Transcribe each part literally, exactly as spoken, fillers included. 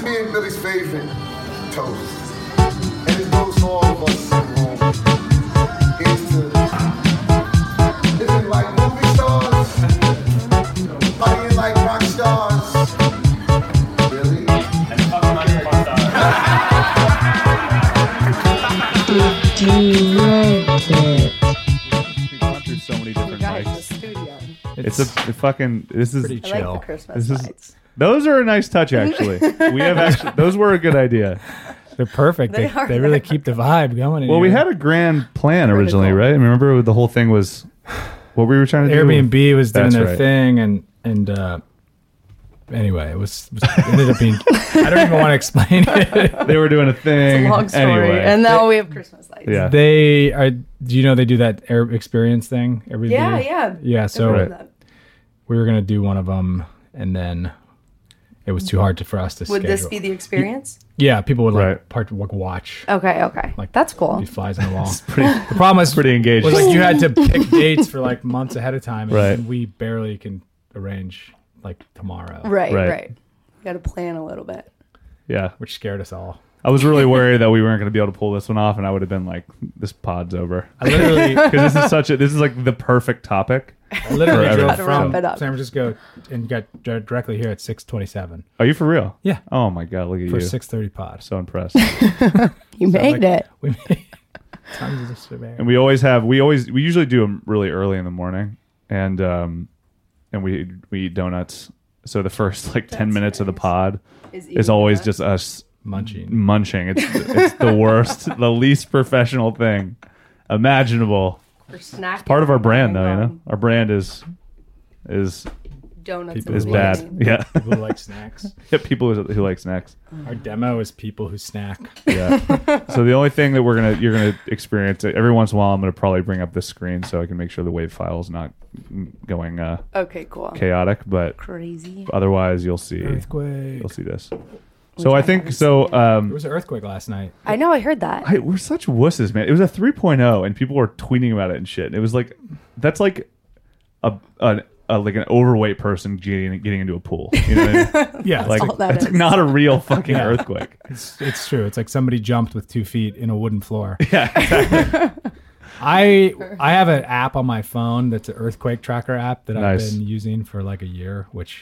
me and Billy's favorite toast. And it goes to all of us at home. Here's to living like movie stars, partying like rock stars. Really? And fucking like a rock star. We've gone through so many different Guys, the mics. studio. It's a it fucking this is pretty I like chill. the Christmas This is- lights. those are a nice touch actually. We have actually those were a good idea. They're perfect. They They, are they really nice. keep the vibe going. in Well, we here. had a grand plan Pretty originally, cool. right? Remember the whole thing was what we were trying to do. Airbnb was doing That's their right. thing, and and uh, anyway, it was, it was it ended up being. I don't even want to explain it. They were doing a thing. It's a long story. Anyway. And now we have Christmas lights. Yeah. They are. Do you know they do that Air experience thing? Airbnb? Yeah, yeah. Yeah. So I've heard Right. of that. we were gonna do one of them, and then it was too hard to, for us to Would schedule. this be the experience? Yeah, people would like Right. part like watch. Okay, okay. Like, That's cool. Be flies on the wall. pretty, The problem was pretty engaged. was like you had to pick dates for like months ahead of time, and, Right. and we barely can arrange like tomorrow, Right, Right. right. You got to plan a little bit. yeah. which scared us all. I was really worried that we weren't going to be able to pull this one off, and I would have been like, "This pod's over." I literally, Because this is such a this is like the perfect topic. I literally Forever. drove Gotta wrap from it up. San Francisco and got dr- directly here at six twenty-seven Are you for real? Yeah. Oh my god, look at for you. six thirty pod. So impressed. You made like- it. We made tons of this survey. And we always have we always we usually do them really early in the morning, and um and we we eat donuts. So the first like ten That's minutes of the nice. pod Is is eating always that. just us Munching. munching. It's it's the worst, the least professional thing imaginable. For snacking. Part of our brand, though, you um, know. Our brand is is Donuts People and is who bad. beans. Yeah, People who like snacks. yeah. People who, who like snacks. Our demo is people who snack. Yeah. So the only thing that we're gonna you're gonna experience every once in a while, I'm gonna probably bring up this screen so I can make sure the wave file is not going uh, Okay, cool. chaotic. But Crazy. otherwise, you'll see Earthquake. you'll see this. So I think so. There Um, was an earthquake last night. I know, I heard that. I, we're such wusses, man. It was a three point oh, and people were tweeting about it and shit. It was like that's like a, a, a like an overweight person getting getting into a pool. You know what I mean? Yeah, Like all that it's is. not a real fucking Yeah. earthquake. it's, it's true. It's like somebody jumped with two feet in a wooden floor. Yeah, exactly. I I have an app on my phone that's an earthquake tracker app that Nice. I've been using for like a year, which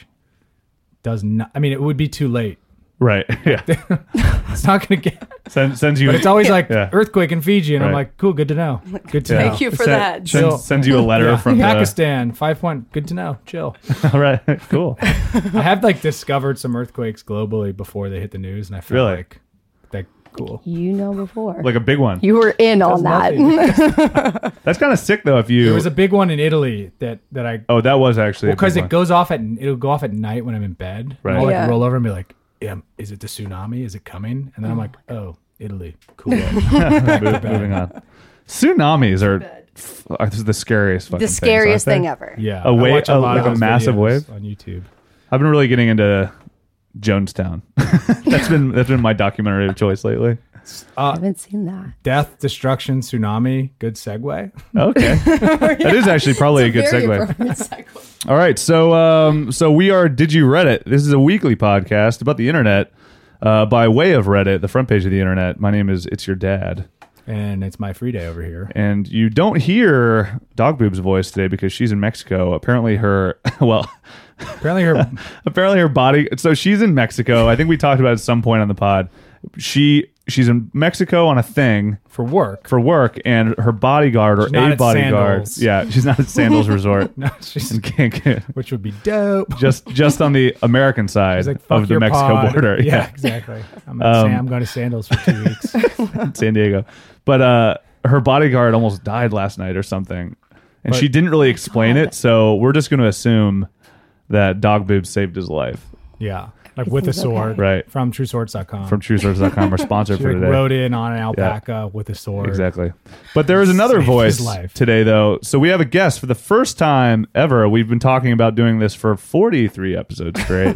does not. I mean, it would be too late. Right. Yeah. It's not going to get. Send, sends you. But it's always like Yeah. earthquake in Fiji, and I'm Right. like, cool, good to know. Good to Yeah. know. Thank you for Send- that. Sends, Chill. sends you a letter Yeah. from the, Pakistan, five point. Good to know. Chill. all right. Cool. I have like discovered some earthquakes globally before they hit the news, and I feel Really? like that cool. You know before. Like a big one. you were in on that. Nothing. That's kind of sick though. If you. There was a big one in Italy that that I oh, that was actually a because big it one. goes off at it'll go off at night when I'm in bed. Right. And I'll like Yeah. roll over and be like, yeah, is it the tsunami? Is it coming? And then I'm like, oh, Italy, cool. Move- moving on. Tsunamis are f- are the scariest fucking the things, scariest aren't thing they? ever. Yeah, A I wave- watch a- lot of like a those massive videos wave? on YouTube. I've been really getting into Jonestown. that's been that's been my documentary of choice lately. I haven't seen that. Death, destruction, tsunami. Good segue. Okay, that is actually probably a good Very segue. appropriate segue. All right, so um, so we are Did You Reddit? This is a weekly podcast about the internet uh, by way of Reddit, the front page of the internet. My name is It's Your Dad, And it's my free day over here. and you don't hear Dog Boob's voice today because she's in Mexico. Apparently, her well, Apparently, her apparently her body. So she's in Mexico. I think we talked about it at some point on the pod. She she's in Mexico on a thing for work. for work, and her bodyguard or She's not a at bodyguard. Sandals. Yeah, she's not at Sandals Resort. No, she's, in Cancun. which would be dope. just just on the American side It's like, fuck of the your Mexico pod. border. Yeah, Yeah, exactly. I'm, at Um, Sam, I'm going to Sandals for two weeks. San Diego. But uh, her bodyguard almost died last night or something, and But- she didn't really explain God. it. So we're just going to assume that Dog Boob saved his life. Yeah, like with a He's sword. okay. Right. From true swords dot com. From true swords dot com, our sponsor She for like, today. rode in on an alpaca with a sword. Exactly. But there is another Saved voice his life. today, though. So we have a guest for the first time ever. We've been talking about doing this for forty-three episodes straight.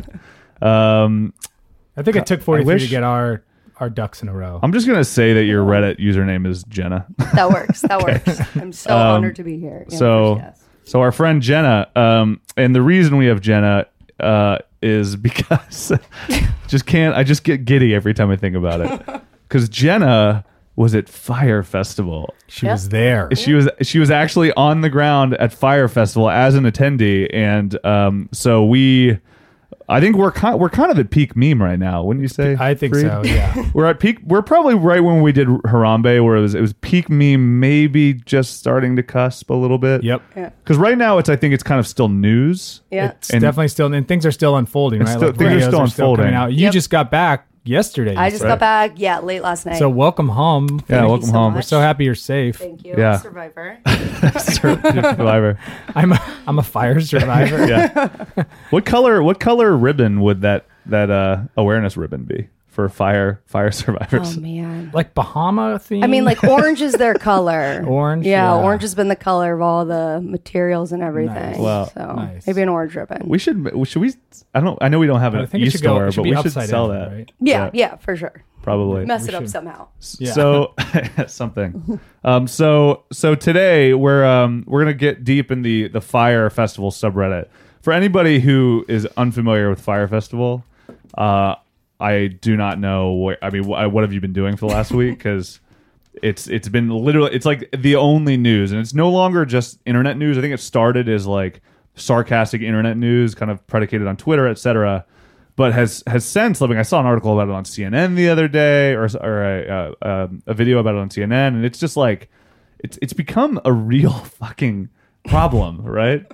um, I think it took forty-three wish- to get our our ducks in a row. I'm just going to say that your Reddit username is Jenna. That works. That works. I'm so Um, honored to be here. Yeah, so- first guest. So our friend Jenna, um, and the reason we have Jenna uh, is because just can't. I just get giddy every time I think about it. Because Jenna was at Fire Festival. She Yeah. was there. She was she was actually on the ground at Fire Festival as an attendee, and um, so we. I think we're kind we're kind of at peak meme right now, wouldn't you say? I think Freed? so. Yeah. We're at peak. We're probably right when we did Harambe, where it was it was peak meme, maybe just starting to cusp a little bit. Yep. Yeah. Because right now it's I think it's kind of still news. Yeah. It's And- definitely still, and things are still unfolding, It's right? still- things are videos still unfolding. coming out. You Yep. just got back yesterday. I you just said. got back, yeah, late last night. So welcome home. Yeah, Thank welcome you so home. We're much. so happy you're safe. Thank you, Yeah. Survivor. Survivor. I'm a, I'm a fire survivor. Yeah. What color? What color ribbon would that that uh, awareness ribbon be for fire fire survivors? Oh man. Like Bahama theme. I mean, like orange is their color. Orange? Yeah, Yeah. orange has been the color of all the materials and everything. Nice. Wow. So Nice. maybe an orange ribbon. We should. Should we? I don't. I know we don't have But an I think it should e-store, go. It should but be we should upside sell down, that. right? yeah, yeah, for sure. Probably. Mess We it up should. somehow. Yeah. So something. Um, so so today we're um, we're gonna get deep in the the Fire Festival subreddit. For anybody who is unfamiliar with Fire Festival, uh, I do not know. What, I mean, wh- what have you been doing for the last week? Because it's it's been literally it's like the only news, and it's no longer just internet news. I think it started as like sarcastic internet news, kind of predicated on Twitter, et cetera. But has has since living. I saw an article about it on C N N the other day, or or a, uh, um, a video about it on C N N, and it's just like it's it's become a real fucking problem, right?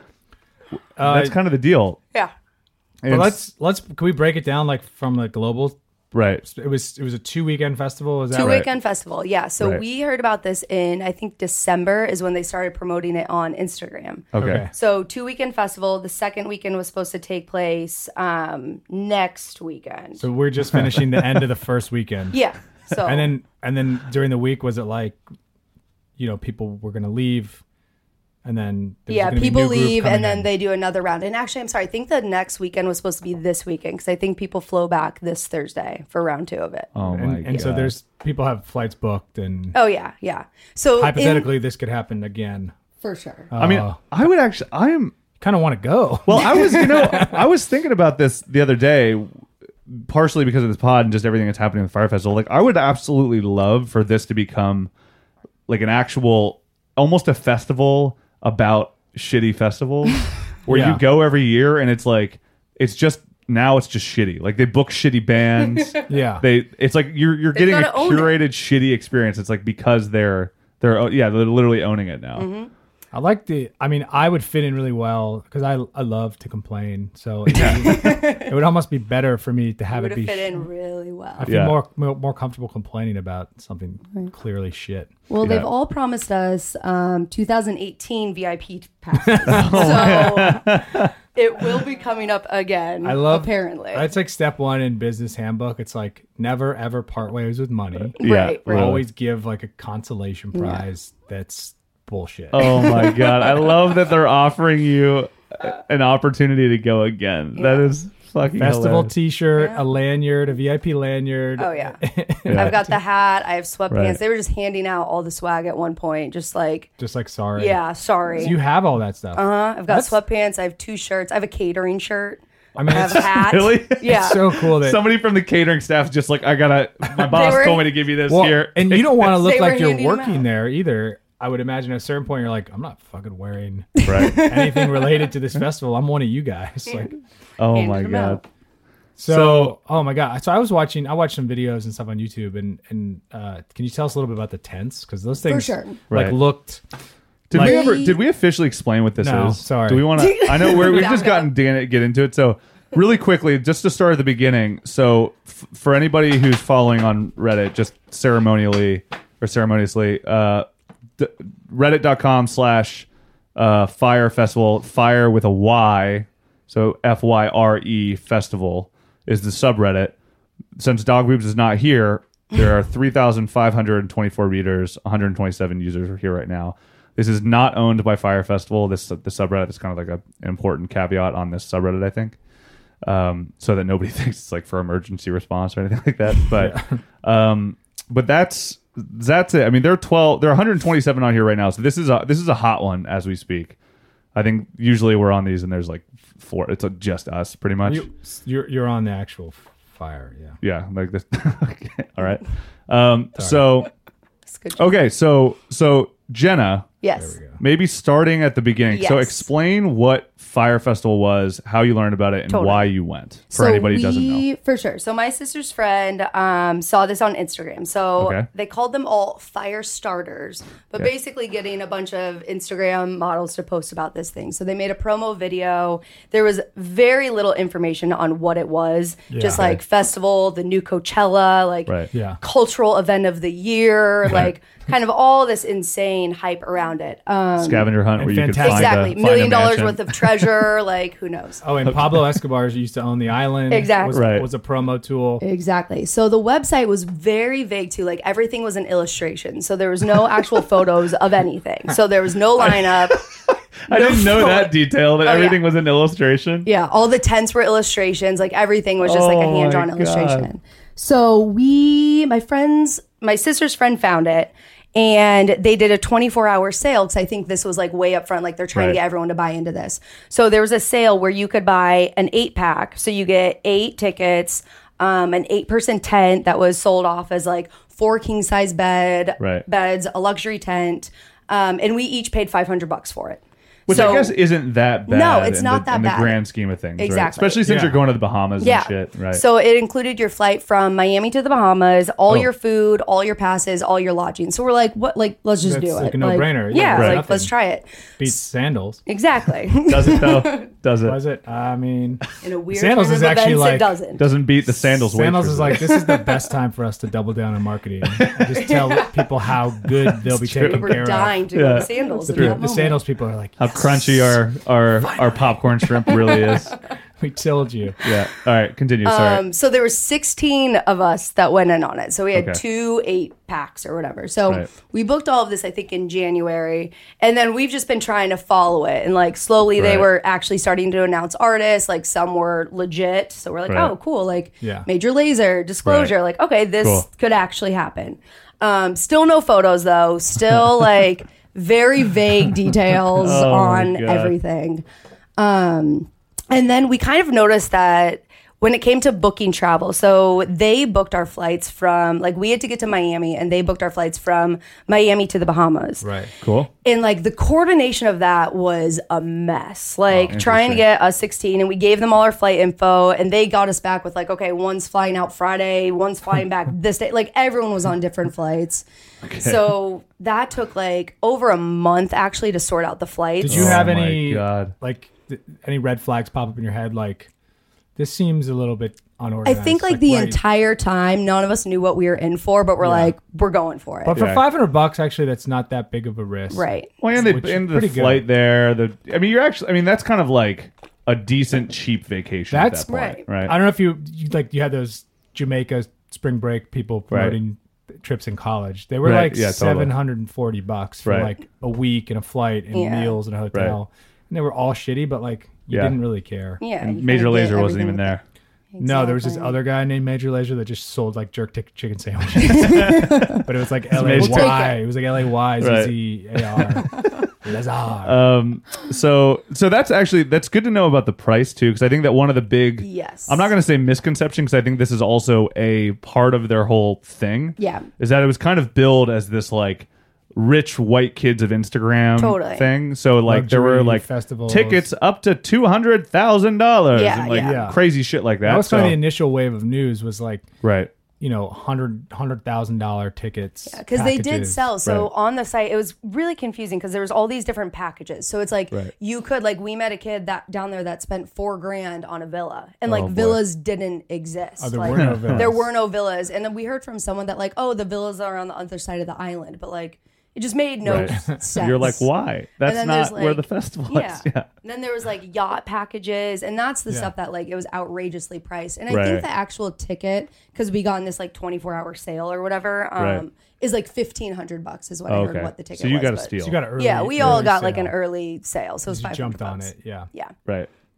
Uh, That's kind of the deal. Yeah. And but it's- let's let's can we break it down like from the global? right. It was it was a two weekend festival. Is that Two right? weekend festival. Yeah. So Right. we heard about this in, I think, December is when they started promoting it on Instagram. Okay. Okay. So two weekend festival. The second weekend was supposed to take place um, next weekend. So we're just finishing the end of the first weekend. yeah. So And then and then during the week, was it like, you know, people were gonna leave, and then there was yeah, gonna be a people new group leave coming and then in? they do another round. And actually, I'm sorry. I think the next weekend was supposed to be this weekend because I think people flow back this Thursday for round two of it. Oh my and, god. and so there's people have flights booked, and Oh yeah, yeah. So in- hypothetically, this could happen again. for sure. I mean, I would actually. I am. Kind of want to go. Well, I was. You know, I was thinking about this the other day, partially because of this pod and just everything that's happening with Fire Festival. Like, I would absolutely love for this to become like an actual, almost a festival about shitty festivals, where Yeah. you go every year and it's like it's just now it's just shitty. Like they book shitty bands. Yeah. They. It's like you're you're getting a gotta own it. curated shitty experience. It's like because they're they're yeah they're literally owning it now. Mm-hmm. I like the. I mean, I would fit in really well because I I love to complain. So it, it would almost be better for me to have Would it have be. fit in really well. I feel Yeah. more, more more comfortable complaining about something clearly shit. Well, Yeah. they've all promised us um, two thousand eighteen V I P passes, Oh, so it will be coming up again. I love. apparently. That's like step one in business handbook. It's like never ever part ways with money. Yeah, right, right. Always give like a consolation prize. That's bullshit. Oh my god! I love that they're offering you an opportunity to go again. That is fucking Festival hilarious. T-shirt, Yeah. a lanyard, a V I P lanyard. Oh yeah. Yeah. I've got the hat. I have sweatpants. Right. They were just handing out all the swag at one point, just like, Just like sorry. yeah, sorry. So you have all that stuff. uh huh. I've got That's- sweatpants. I have two shirts. I have a catering shirt. I mean, I have it's a hat. Really? Yeah. so cool that. Somebody from the catering staff is just like, I gotta. My boss were- told me to give you this well, here. and you don't want to look They were like you're handing them working out. there either. I would imagine at a certain point you're like, I'm not fucking wearing right? anything related to this festival. I'm one of you guys. Like, Oh Handed my them god! out. so, So- oh my god. So I was watching. I watched some videos and stuff on YouTube. And and uh, can you tell us a little bit about the tents? Because those things sure. like Right. looked. Did like- we ever? Did we officially explain what this No, is? sorry. Do we want to? I know we're, we've No, just no. gotten Dan get into it. So really quickly, just to start at the beginning. So f- for anybody who's following on Reddit, just ceremonially or ceremoniously, uh, d- reddit.com slash uh, fire festival, fire with a Y. So F Y R E festival is the subreddit. Since Dog Boobs is not here, there are three thousand five hundred twenty-four readers, one hundred twenty-seven users are here right now. This is not owned by Fire Festival. This the subreddit is kind of like a, an important caveat on this subreddit, I think, um, so that nobody thinks it's like for emergency response or anything like that. But um, but that's that's it. I mean, there are twelve, there are one hundred twenty-seven on here right now. So this is a this is a hot one as we speak. I think usually we're on these and there's like four. It's just us pretty much. You, you're you're on the actual fire. Yeah. Yeah, like this. Okay, all right. Um, so That's good job. okay, so so Jenna, Yes. There we go. maybe starting at the beginning. So Yes. explain what Fire Festival was, how you learned about it, and Totally. why you went. For So anybody who we, doesn't know. For sure. So my sister's friend um, saw this on Instagram. So Okay. they called them all fire starters, but Okay. basically getting a bunch of Instagram models to post about this thing. So they made a promo video. There was very little information on what it was. Just Yeah. like festival, the new Coachella, like Right. Yeah. cultural event of the year, like kind of all this insane hype around it. Um, Scavenger hunt And where you could fantastic. find exactly. a, find Million a dollars mansion. worth of treasure. Like, who knows? Oh, and Pablo Escobar used to own the island. Exactly. Was, Right. was a promo tool. Exactly. So the website was very vague too. Like everything was an illustration. So there was no actual photos of anything. So there was no lineup. I didn't know photo. that detail that Oh, everything yeah. was an illustration. Yeah, all the tents were illustrations. Like everything was just like a Oh, hand drawn my illustration. God. So we, my friends, my sister's friend found it. And they did a twenty-four hour sale because I think this was like way up front. Like they're trying Right. to get everyone to buy into this. So there was a sale where you could buy an eight pack. So you get eight tickets, um, an eight person tent that was sold off as like four king size bed Right. beds, a luxury tent, um, and we each paid five hundred bucks for it. Which So- I guess isn't that bad. No, it's in not the, that in bad. the grand scheme of things. Right? Exactly. Especially since Yeah. you're going to the Bahamas Yeah. and shit. Right. So it included your flight from Miami to the Bahamas, all Oh. your food, all your passes, all your lodging. So we're like, what? Like, let's just That's do it. like a no-brainer. Yeah, Yeah, there's like nothing. let's try it. Beats sandals. Exactly. Does it though? Does it? Was it? I mean, In a weird Sandals turn is of actually events, like- it doesn't. Doesn't beat the sandals. sandals waitress. is like, this is the best time for us to double down on marketing. And just tell people how good they'll be taken We're care dying of. to go Yeah. to Sandals. in The, that the moment. sandals people are like, how crunchy our our our popcorn shrimp really is. we told you. Yeah. All right. Continue. Sorry. Um, so there were sixteen of us that went in on it. So we had Okay. two eight packs or whatever. So Right. we booked all of this, I think, in January. And then we've just been trying to follow it. And like slowly they Right. were actually starting to announce artists. Like some were legit. So we're like, Right. oh, cool. Like Yeah. Major Lazer, Disclosure. Right. Like, okay, this Cool. could actually happen. Um, still no photos though. Still like very vague details Oh, my on God. everything. Um, and then we kind of noticed that when it came to booking travel, so they booked our flights from, like, we had to get to Miami and they booked our flights from Miami to the Bahamas. Right. Cool. And like the coordination of that was a mess. Like Oh, trying to interesting. get us sixteen, and we gave them all our flight info, and they got us back with like, okay, one's flying out Friday, one's flying back this day. Like everyone was on different flights. So that took like over a month actually to sort out the flights. Did you Oh have my any God. like th- any red flags pop up in your head? Like, this seems a little bit I unorganized. think like, the right. entire time, none of us knew what we were in for, but we're like, we're going for it. But for Yeah. five hundred bucks, actually, that's not that big of a risk. Right. Well, and the, Which is and the pretty good. flight there. The I mean, you're actually. I mean, that's kind of like a decent cheap vacation That's- at that point, Right. right? I don't know if you, you like you had those Jamaica spring break people promoting trips in college. They were Right, like yeah, totally. seven hundred and forty bucks for Right. like a week and a flight and Yeah. meals and a hotel. And they were all shitty, but like you Yeah. didn't really care. Yeah. And you Major kinda get Lazer wasn't everything even with there. it. No, there was this Exactly. other guy named Major Lazer that just sold like jerk tick chicken sandwiches. But it was like L A We'll take Y. it. It was like L A Y Right. Z Z A R. Lazar. Um, so so that's actually that's good to know about the price too, because I think that one of the big Yes. I'm not going to say misconception, because I think this is also a part of their whole thing. Yeah. is that it was kind of billed as this like rich white kids of Instagram Totally. thing. So like there were Luxury like festivals. tickets up to two hundred thousand dollars Yeah, and like yeah. Yeah. crazy shit like that. That was so, kind of the initial wave of news was like, right. you know, hundred hundred thousand dollar tickets. Because they did packages. sell. So Right. on the site, it was really confusing because there was all these different packages. So it's like Right. you could like we met a kid that down there that spent four grand on a villa, and like Oh, boy. villas didn't exist. Oh, there Like, were no villas. There were no villas, and then we heard from someone that like, oh, the villas are on the other side of the island, but like it just made no Right. sense. You're like, why? That's then not there's, where like- the festival Yeah. is. Yeah. And then there was like yacht packages, and that's the Yeah. stuff that like it was outrageously priced. And I Right. think the actual ticket, because we got in this like twenty-four hour sale or whatever, um, Right. is like fifteen hundred bucks is what Oh, I heard okay. what the ticket So you was. got a but- steal. So you got an early. Yeah, we all early got like an sale. early sale, so it was You five hundred jumped on bucks. it. Yeah. Yeah. Right.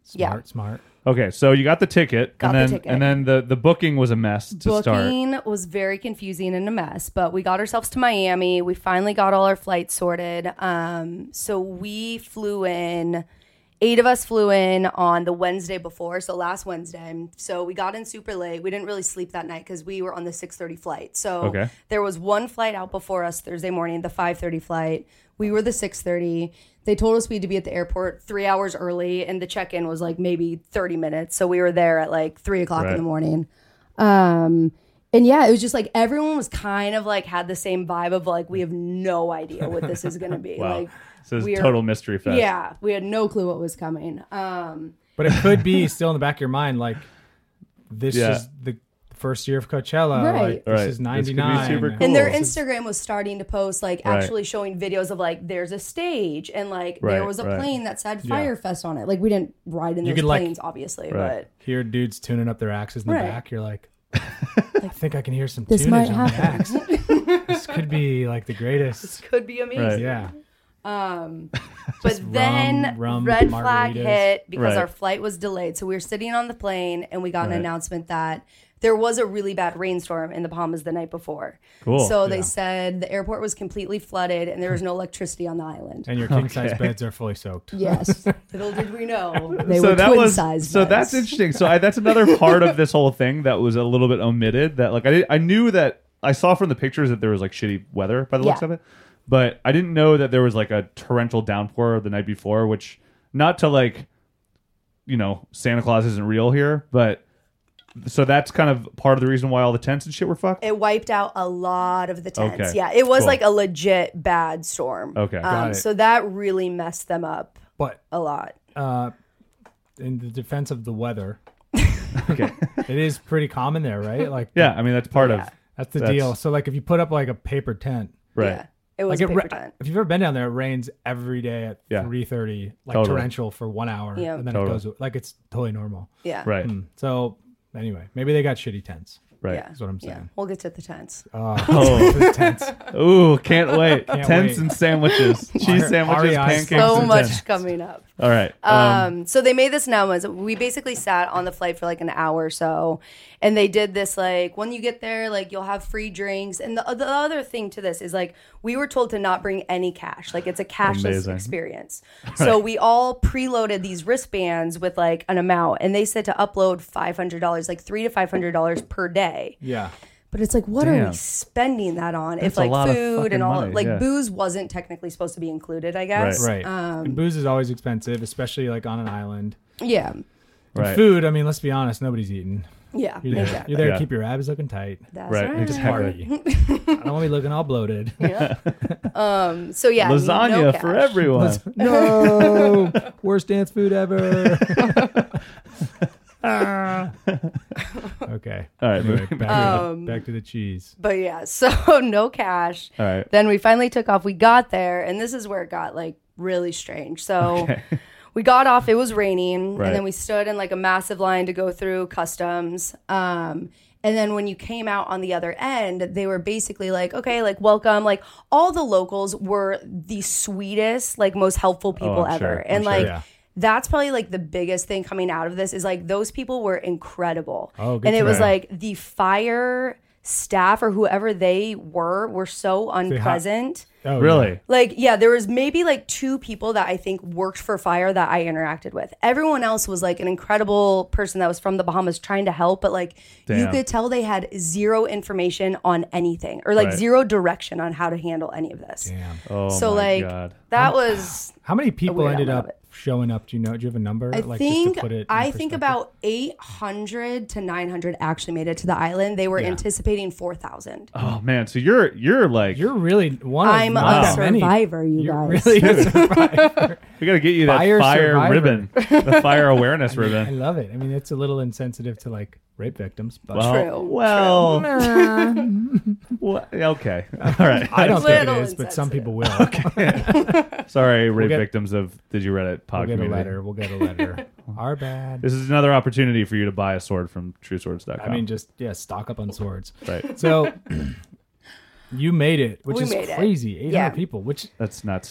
Yeah. Smart, smart. Okay, so you got the ticket, Got and the then ticket. and then the the booking was a mess to start. Booking was very confusing and a mess, but we got ourselves to Miami. We finally got all our flights sorted. Um, so we flew in. Eight of us flew in on the Wednesday before, so last Wednesday. So we got in super late. We didn't really sleep that night because we were on the six thirty flight. So Okay. there was one flight out before us Thursday morning, the five thirty flight. We were the six thirty. They told us we had to be at the airport three hours early, and the check-in was like maybe thirty minutes. So we were there at like three o'clock Right. in the morning. Um, and yeah, it was just like everyone was kind of like had the same vibe of like, we have no idea what this is going to be. Wow. Like, So it's we are- total mystery fest. yeah, we had no clue what was coming. Um, But it could be still in the back of your mind, like this Yeah. is the first year of Coachella. Right. Like, this Right. is This could be ninety-nine. super cool. and their Cool. Instagram was starting to post like Right. actually showing videos of like there's a stage and like there Right, was a right. plane that said Yeah. Firefest on it. Like we didn't ride in You those could, like- planes, obviously, Right. Hear dudes tuning up their axes in the Right. back. You're like, I think I can hear some This tunage might on the happen. axe. This could be like the greatest. but could be amazing. Right. Yeah. But then rum red flag margaritas. hit because Right. our flight was delayed. So we were sitting on the plane and we got Right. an announcement that there was a really bad rainstorm in the Bahamas the night before. Cool. So they Yeah. said the airport was completely flooded and there was no electricity on the island. And your king size beds are fully soaked. Yes. Little did we know they so were that twin was size so beds. that's interesting. So I, that's another part of this whole thing that was a little bit omitted. That like I did, I knew that I saw from the pictures that there was like shitty weather by the looks Yeah. of it, but I didn't know that there was like a torrential downpour the night before. Which not to like, you know, Santa Claus isn't real here, but so that's kind of part of the reason why all the tents and shit were fucked. It wiped out a lot of the tents. Okay. Yeah, it was Cool. like a legit bad storm. Okay. Um, Got it. so that really messed them up But a lot. uh, in the defense of the weather, Okay. it is pretty common there, right? Like, Yeah, I mean that's part Yeah. of that's the That's- deal. So, like, if you put up like a paper tent, right. Yeah. It was like it paper ra- tent. if you've ever been down there, it rains every day at Yeah. three thirty, like Totally. torrential for one hour, Yeah. and then Totally. it goes like it's totally normal. Yeah. Right. Mm. So anyway, maybe they got shitty tents. Right. Yeah. That's what I'm Yeah. saying. We'll get to the tents. Uh, Oh. the tents. Ooh, can't wait. Can't Tents wait. and sandwiches, cheese R- sandwiches, R E I pancakes, So and much tents. coming up. All right. Um, Um, so they made this announcement. We basically sat on the flight for like an hour or so, and they did this like when you get there, like you'll have free drinks. And the the other thing to this is like we were told to not bring any cash. Like it's a cashless Amazing. experience. So we all preloaded these wristbands with like an amount, and they said to upload five hundred dollars, like three to five hundred dollars per day. Yeah. But it's like, what are Damn. we spending that on? That's if a like lot of food fucking and all, money, like yeah. booze wasn't technically supposed to be included, I guess. Right. Right. Um, and booze is always expensive, especially like on an island. Yeah. And right. food, I mean, let's be honest, nobody's eating. Yeah. You're there, Exactly. you're there Yeah. to keep your abs looking tight. That's Right. right. Just Exactly. party. I don't want to be looking all bloated. Yeah. um. So yeah. Lasagna no for cash. everyone. No, worst dance food ever. Ah. Okay. All right. Anyway, moving back, back. to Um, the, back to the cheese. But yeah. So no cash. All right. Then we finally took off. We got there, and this is where it got like really strange. So Okay. we got off. It was raining, Right. and then we stood in like a massive line to go through customs. Um. And then when you came out on the other end, they were basically like, okay, like, welcome. Like, all the locals were the sweetest, like, most helpful people Oh, I'm ever. sure. I'm And, sure. like, Yeah. that's probably, like, the biggest thing coming out of this is, like, those people were incredible. Oh, good and it to was, know. like, the fire staff or whoever they were were so ha- unpresent. Oh, Really? Like, yeah, there was maybe like two people that I think worked for Fire that I interacted with. Everyone else was like an incredible person that was from the Bahamas trying to help, but like you Damn. could tell they had zero information on anything or like Right. zero direction on how to handle any of this. Yeah. Damn. Oh So my like God. that was How many people weird ended element up of it. showing up? Do you know? Do you have a number? I like, think just to put it in I think perspective? about eight hundred to nine hundred actually made it to the island. They were Yeah. anticipating four thousand. Oh man. So you're you're like You're really one of I'm not a that many. survivor, you You're guys. really a survivor. we got to get you that Fire fire, survivor. ribbon, the fire awareness I ribbon. love it. I mean, it's a little insensitive to like rape victims, but Well, True, well, well, okay. All right. I don't think it Little is, but some insensitive. people will. Sorry, rape get- victims of Did You Reddit pod We'll get a community. letter. We'll get a letter. Our bad. This is another opportunity for you to buy a sword from true swords dot com. I mean, just yeah, stock up on swords. right. So you made it, which We is made it. crazy. eight hundred Yeah. people, which That's nuts.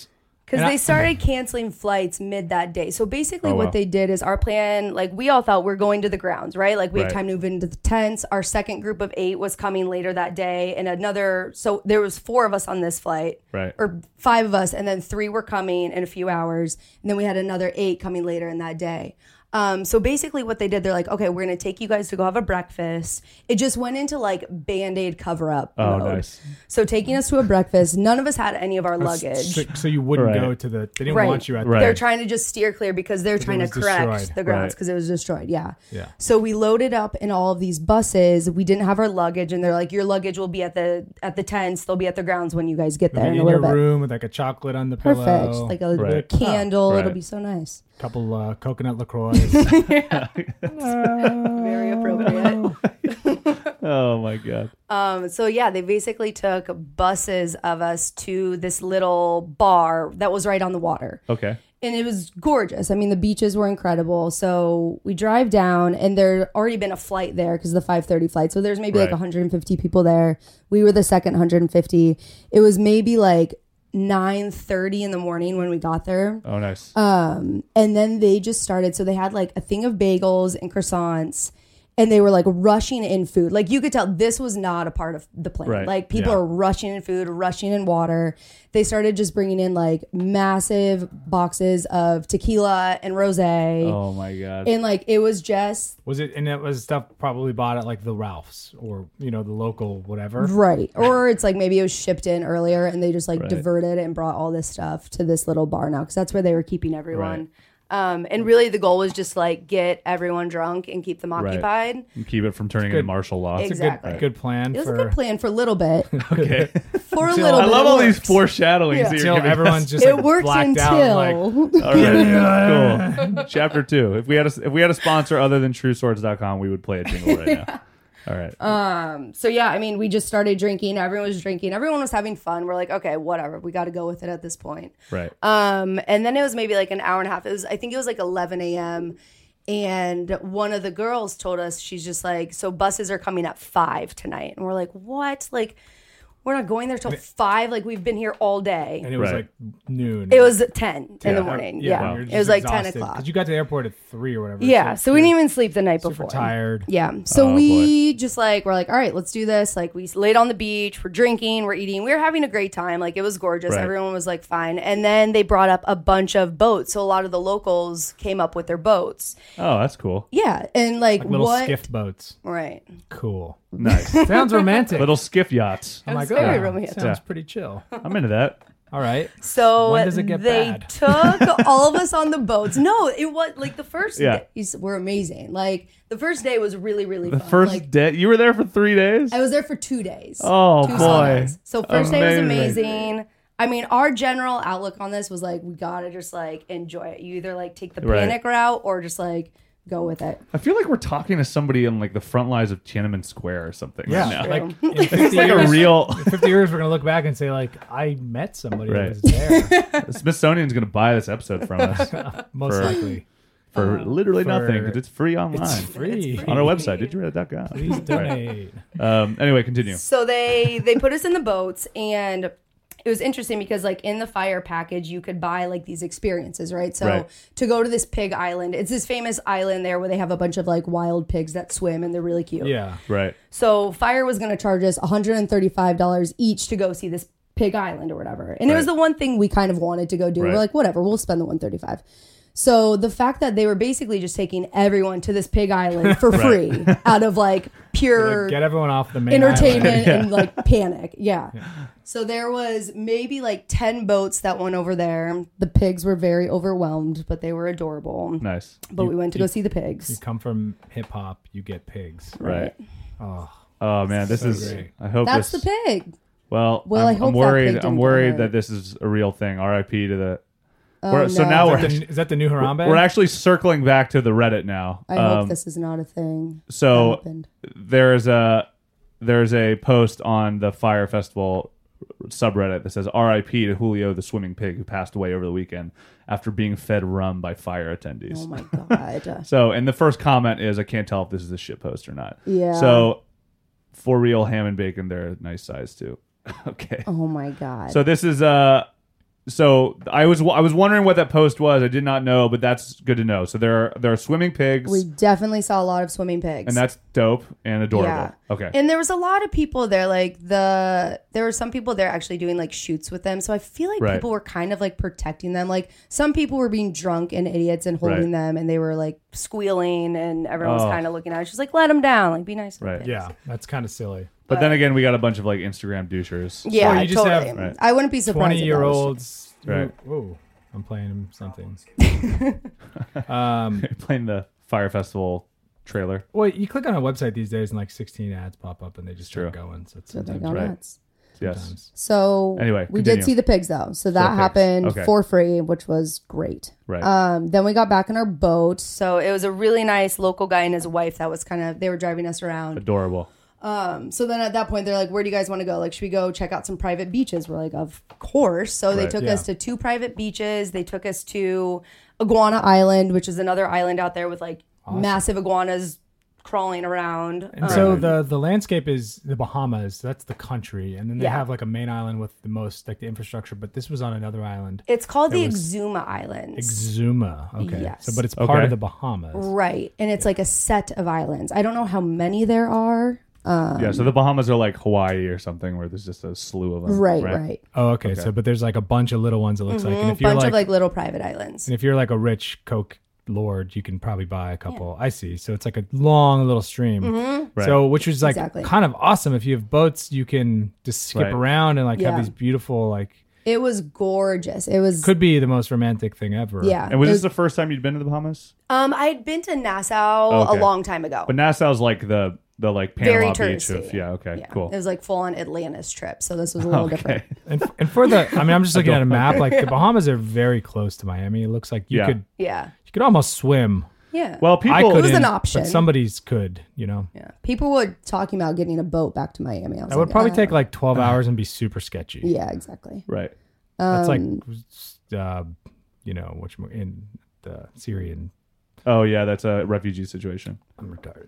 Because And I- they started canceling flights mid that day. So basically, Oh, what wow. they did is our plan, like we all thought we're going to the grounds, right? Like we Right. had time to move into the tents. Our second group of eight was coming later that day, and another. So there was four of us on this flight, Right. or five of us, and then three were coming in a few hours, and then we had another eight coming later in that day. Um, so basically what they did, they're like, okay, we're going to take you guys to go have a breakfast. It just went into like Band-Aid cover up. Oh, mode. nice. So taking us to a breakfast, none of us had any of our luggage. So, so you wouldn't Right. go to the. They didn't Right. want you at Right. the. They're trying to just steer clear because they're trying to was correct destroyed. the grounds Right. because it was destroyed. Yeah. Yeah. So we loaded up in all of these buses. We didn't have our luggage, and they're like, "Your luggage will be at the at the tents. They'll be at the grounds when you guys get there Be in a in little your bit." room with like a chocolate on the Perfect, pillow. like a Right. candle. Right. It'll be so nice. couple uh, coconut LaCroix. Very appropriate. Oh my god. Um, so yeah, they basically took buses of us to this little bar that was right on the water. Okay. And it was gorgeous. I mean, the beaches were incredible. So we drive down, and there already been a flight there because the five thirty flight. So there's maybe like Right. one hundred fifty people there. We were the second one hundred fifty. It was maybe like nine thirty in the morning when we got there. Oh, nice. Um, and then they just started. So they had like a thing of bagels and croissants, and they were like rushing in food. Like you could tell this was not a part of the plan. Right. Like people Yeah. are rushing in food, rushing in water. They started just bringing in like massive boxes of tequila and rosé. Oh my god. And like it was just Was it? And it was stuff probably bought at like the Ralph's or you know the local whatever. right. Or it's like maybe it was shipped in earlier and they just like Right. diverted and brought all this stuff to this little bar now because that's where they were keeping everyone. Right. Um, and really the goal was just like get everyone drunk and keep them Right. occupied. And keep it from turning Good. into martial law. It's Exactly. a good, good plan It was for a good plan for a little bit. Okay. For a Until- little I bit. love it all these worked. foreshadowings Yeah. that you're until giving everyone's us. just It like worked blacked until out. Like, All right. Cool. Chapter two. If we had a if we had a sponsor other than true swords dot com, we would play a jingle right now. All right. Um, so yeah, I mean, we just started drinking. Everyone was drinking. Everyone was having fun. We're like, okay, whatever. We got to go with it at this point. right. Um, and then it was maybe like an hour and a half. It was, I think it was like eleven a.m. And one of the girls told us, she's just like, so buses are coming at five tonight. And we're like, what? Like, we're not going there till five. Like, we've been here all day. and it was Right. like noon. It was ten in the Yeah. morning. Yeah, Yeah. you're It just was like ten exhausted. o'clock. 'Cause you got to the airport at three or whatever. Yeah, so we you're didn't even sleep the night super before. tired. Yeah. So Oh, we just like, we're like, all right, let's do this. Like we laid on the beach, we're drinking, we're eating, we were having a great time. Like it was gorgeous. Right. Everyone was like fine. And then they brought up a bunch of boats. So a lot of the locals came up with their boats. Oh, that's cool. Yeah. And like, Like little what? skiff boats. Right. Cool. Nice. Sounds romantic. Little skiff yachts. I'm It's like, very oh, romantic. sounds Yeah. pretty chill. I'm into that. All right. So When does it get they bad? took all of us on the boats. No, it was like the first Yeah. days were amazing. Like the first day was really, really The fun. first like, day. You were there for three days. I was there for two days. Oh, two boy. Sundays. So first day was Amazing. amazing. I mean, our general outlook on this was like, we gotta just like enjoy it. You either like take the Right. panic route or just like go with it. I feel like we're talking to somebody on like the front lines of Tiananmen Square or something Yeah. right now. Like True. in fifty It's like a years, real. in fifty years, we're gonna look back and say like, I met somebody Right. who was there. The Smithsonian's going to buy this episode from us Most For- likely. for literally For- nothing because it's free online It's free. on our website. Did you read it dot com? Please donate. Um, anyway, continue. So they they put us in the boats, and it was interesting because like in the fire package you could buy like these experiences, right? So Right. to go to this pig island, it's this famous island there where they have a bunch of like wild pigs that swim and they're really cute. Yeah. Right. So fire was going to charge us one hundred thirty-five dollars each to go see this pig island or whatever. And it was Right. the one thing we kind of wanted to go do. Right. We're like, whatever, we'll spend the one hundred thirty-five dollars. So the fact that they were basically just taking everyone to this pig island for Right. free out of like pure Like, get everyone off the main entertainment island. and like panic. Yeah. So there was maybe like ten boats that went over there. The pigs were very overwhelmed, but they were adorable. Nice. But we went to you- go see the You pigs. come from hip hop, you get pigs. Right. Oh, Oh man, this So is. great. I hope That's this. the pig. Well, Well, I'm, I hope I'm that worried. pig I'm didn't worried get that hurt. this is a real thing. R I P to the. Oh, We're- so no. now is, we're that the, is that the new Harambe? we're actually circling back to the Reddit now. I Um, hope this is not a thing. that So happened. there's a there's a post on the Fire Festival subreddit that says R I P to Julio the swimming pig who passed away over the weekend after being fed rum by fire attendees. Oh my god. So, and the first comment is, I can't tell if this is a shit post or not. Yeah. So, for real ham and bacon, they're a nice size too. Okay. Oh my god. So this is uh, so I was I was wondering what that post was. I did not know, but that's good to know. So there are there are swimming pigs, We definitely saw a lot of swimming pigs. and that's dope and adorable. Yeah. Okay. And there was a lot of people there. Like the there were some people there actually doing like shoots with them. So I feel like Right. people were kind of like protecting them. Like some people were being drunk and idiots and holding Right. them, and they were like squealing, and everyone was Oh. kind of looking at it. She's like, let them down, like be nice. to the Right. pigs. Yeah, that's kind of silly. but then again, we got a bunch of like Instagram douchers. Yeah, Or you just totally. have- Right. I wouldn't be surprised. if that was true. Twenty-year-olds. Right. Whoa, I'm playing something. um, Playing the Fire Festival trailer. well, you click on a website these days, and like sixteen ads pop up, and they just start True. going. So it's So they sometimes- go Right. nuts. Yes. sometimes. So Anyway, we continue. did see the pigs though. So that pigs. happened Okay. for free, which was great. Right. Um, then we got back in our boat. So it was a really nice local guy and his wife that was kind of, they were driving us around. Adorable. Um, so then at that point, they're like, where do you guys want to go? Like, should we go check out some private beaches? We're like, of course. So they Right. took Yeah. us to two private beaches. They took us to Iguana Island, which is another island out there with like massive iguanas crawling around. And Um, so the the landscape is the Bahamas. That's the country, and then they Yeah. have like a main island with the most like the infrastructure. But this was on another island, it's called the was- Exuma Islands. Exuma. Okay, Yes. so but it's part Okay. of the Bahamas. Right. And it's like a set of islands. I don't know how many there are. Um, yeah. So the Bahamas are like Hawaii or something, where there's just a slew of them. right, right. Oh, okay, So, but there's like a bunch of little ones. It looks like, and A if you're bunch like, of like little private islands. and if you're like a rich Coke lord, you can probably buy a couple. I see. So it's like a long little stream. Right. So which is like Exactly. kind of awesome. If you have boats, you can just skip Right. around and like Yeah. have these beautiful like. It was gorgeous. It was Could be the most romantic thing ever. yeah. And was It this the first time you'd been to the Bahamas? um I had been to Nassau Okay. a long time ago. But Nassau's like the the like Very Panama beach touristy. of yeah. Okay. Yeah. Cool. It was like full on Atlantis trip. So this was a little different. And, and for the, I mean, I'm just looking at a map. Like the Bahamas are very close to Miami. It looks like you Yeah. could Yeah. you could almost swim. Yeah. Well, people. I couldn't, It was an option. but somebody's could. You know, yeah. People were talking about getting a boat back to Miami. I was that would like, probably uh, take like twelve hours and be super sketchy. Yeah, exactly. Right. That's like, Um, uh, you know, which in the Syrian. Oh yeah, that's a refugee situation. I'm retarded.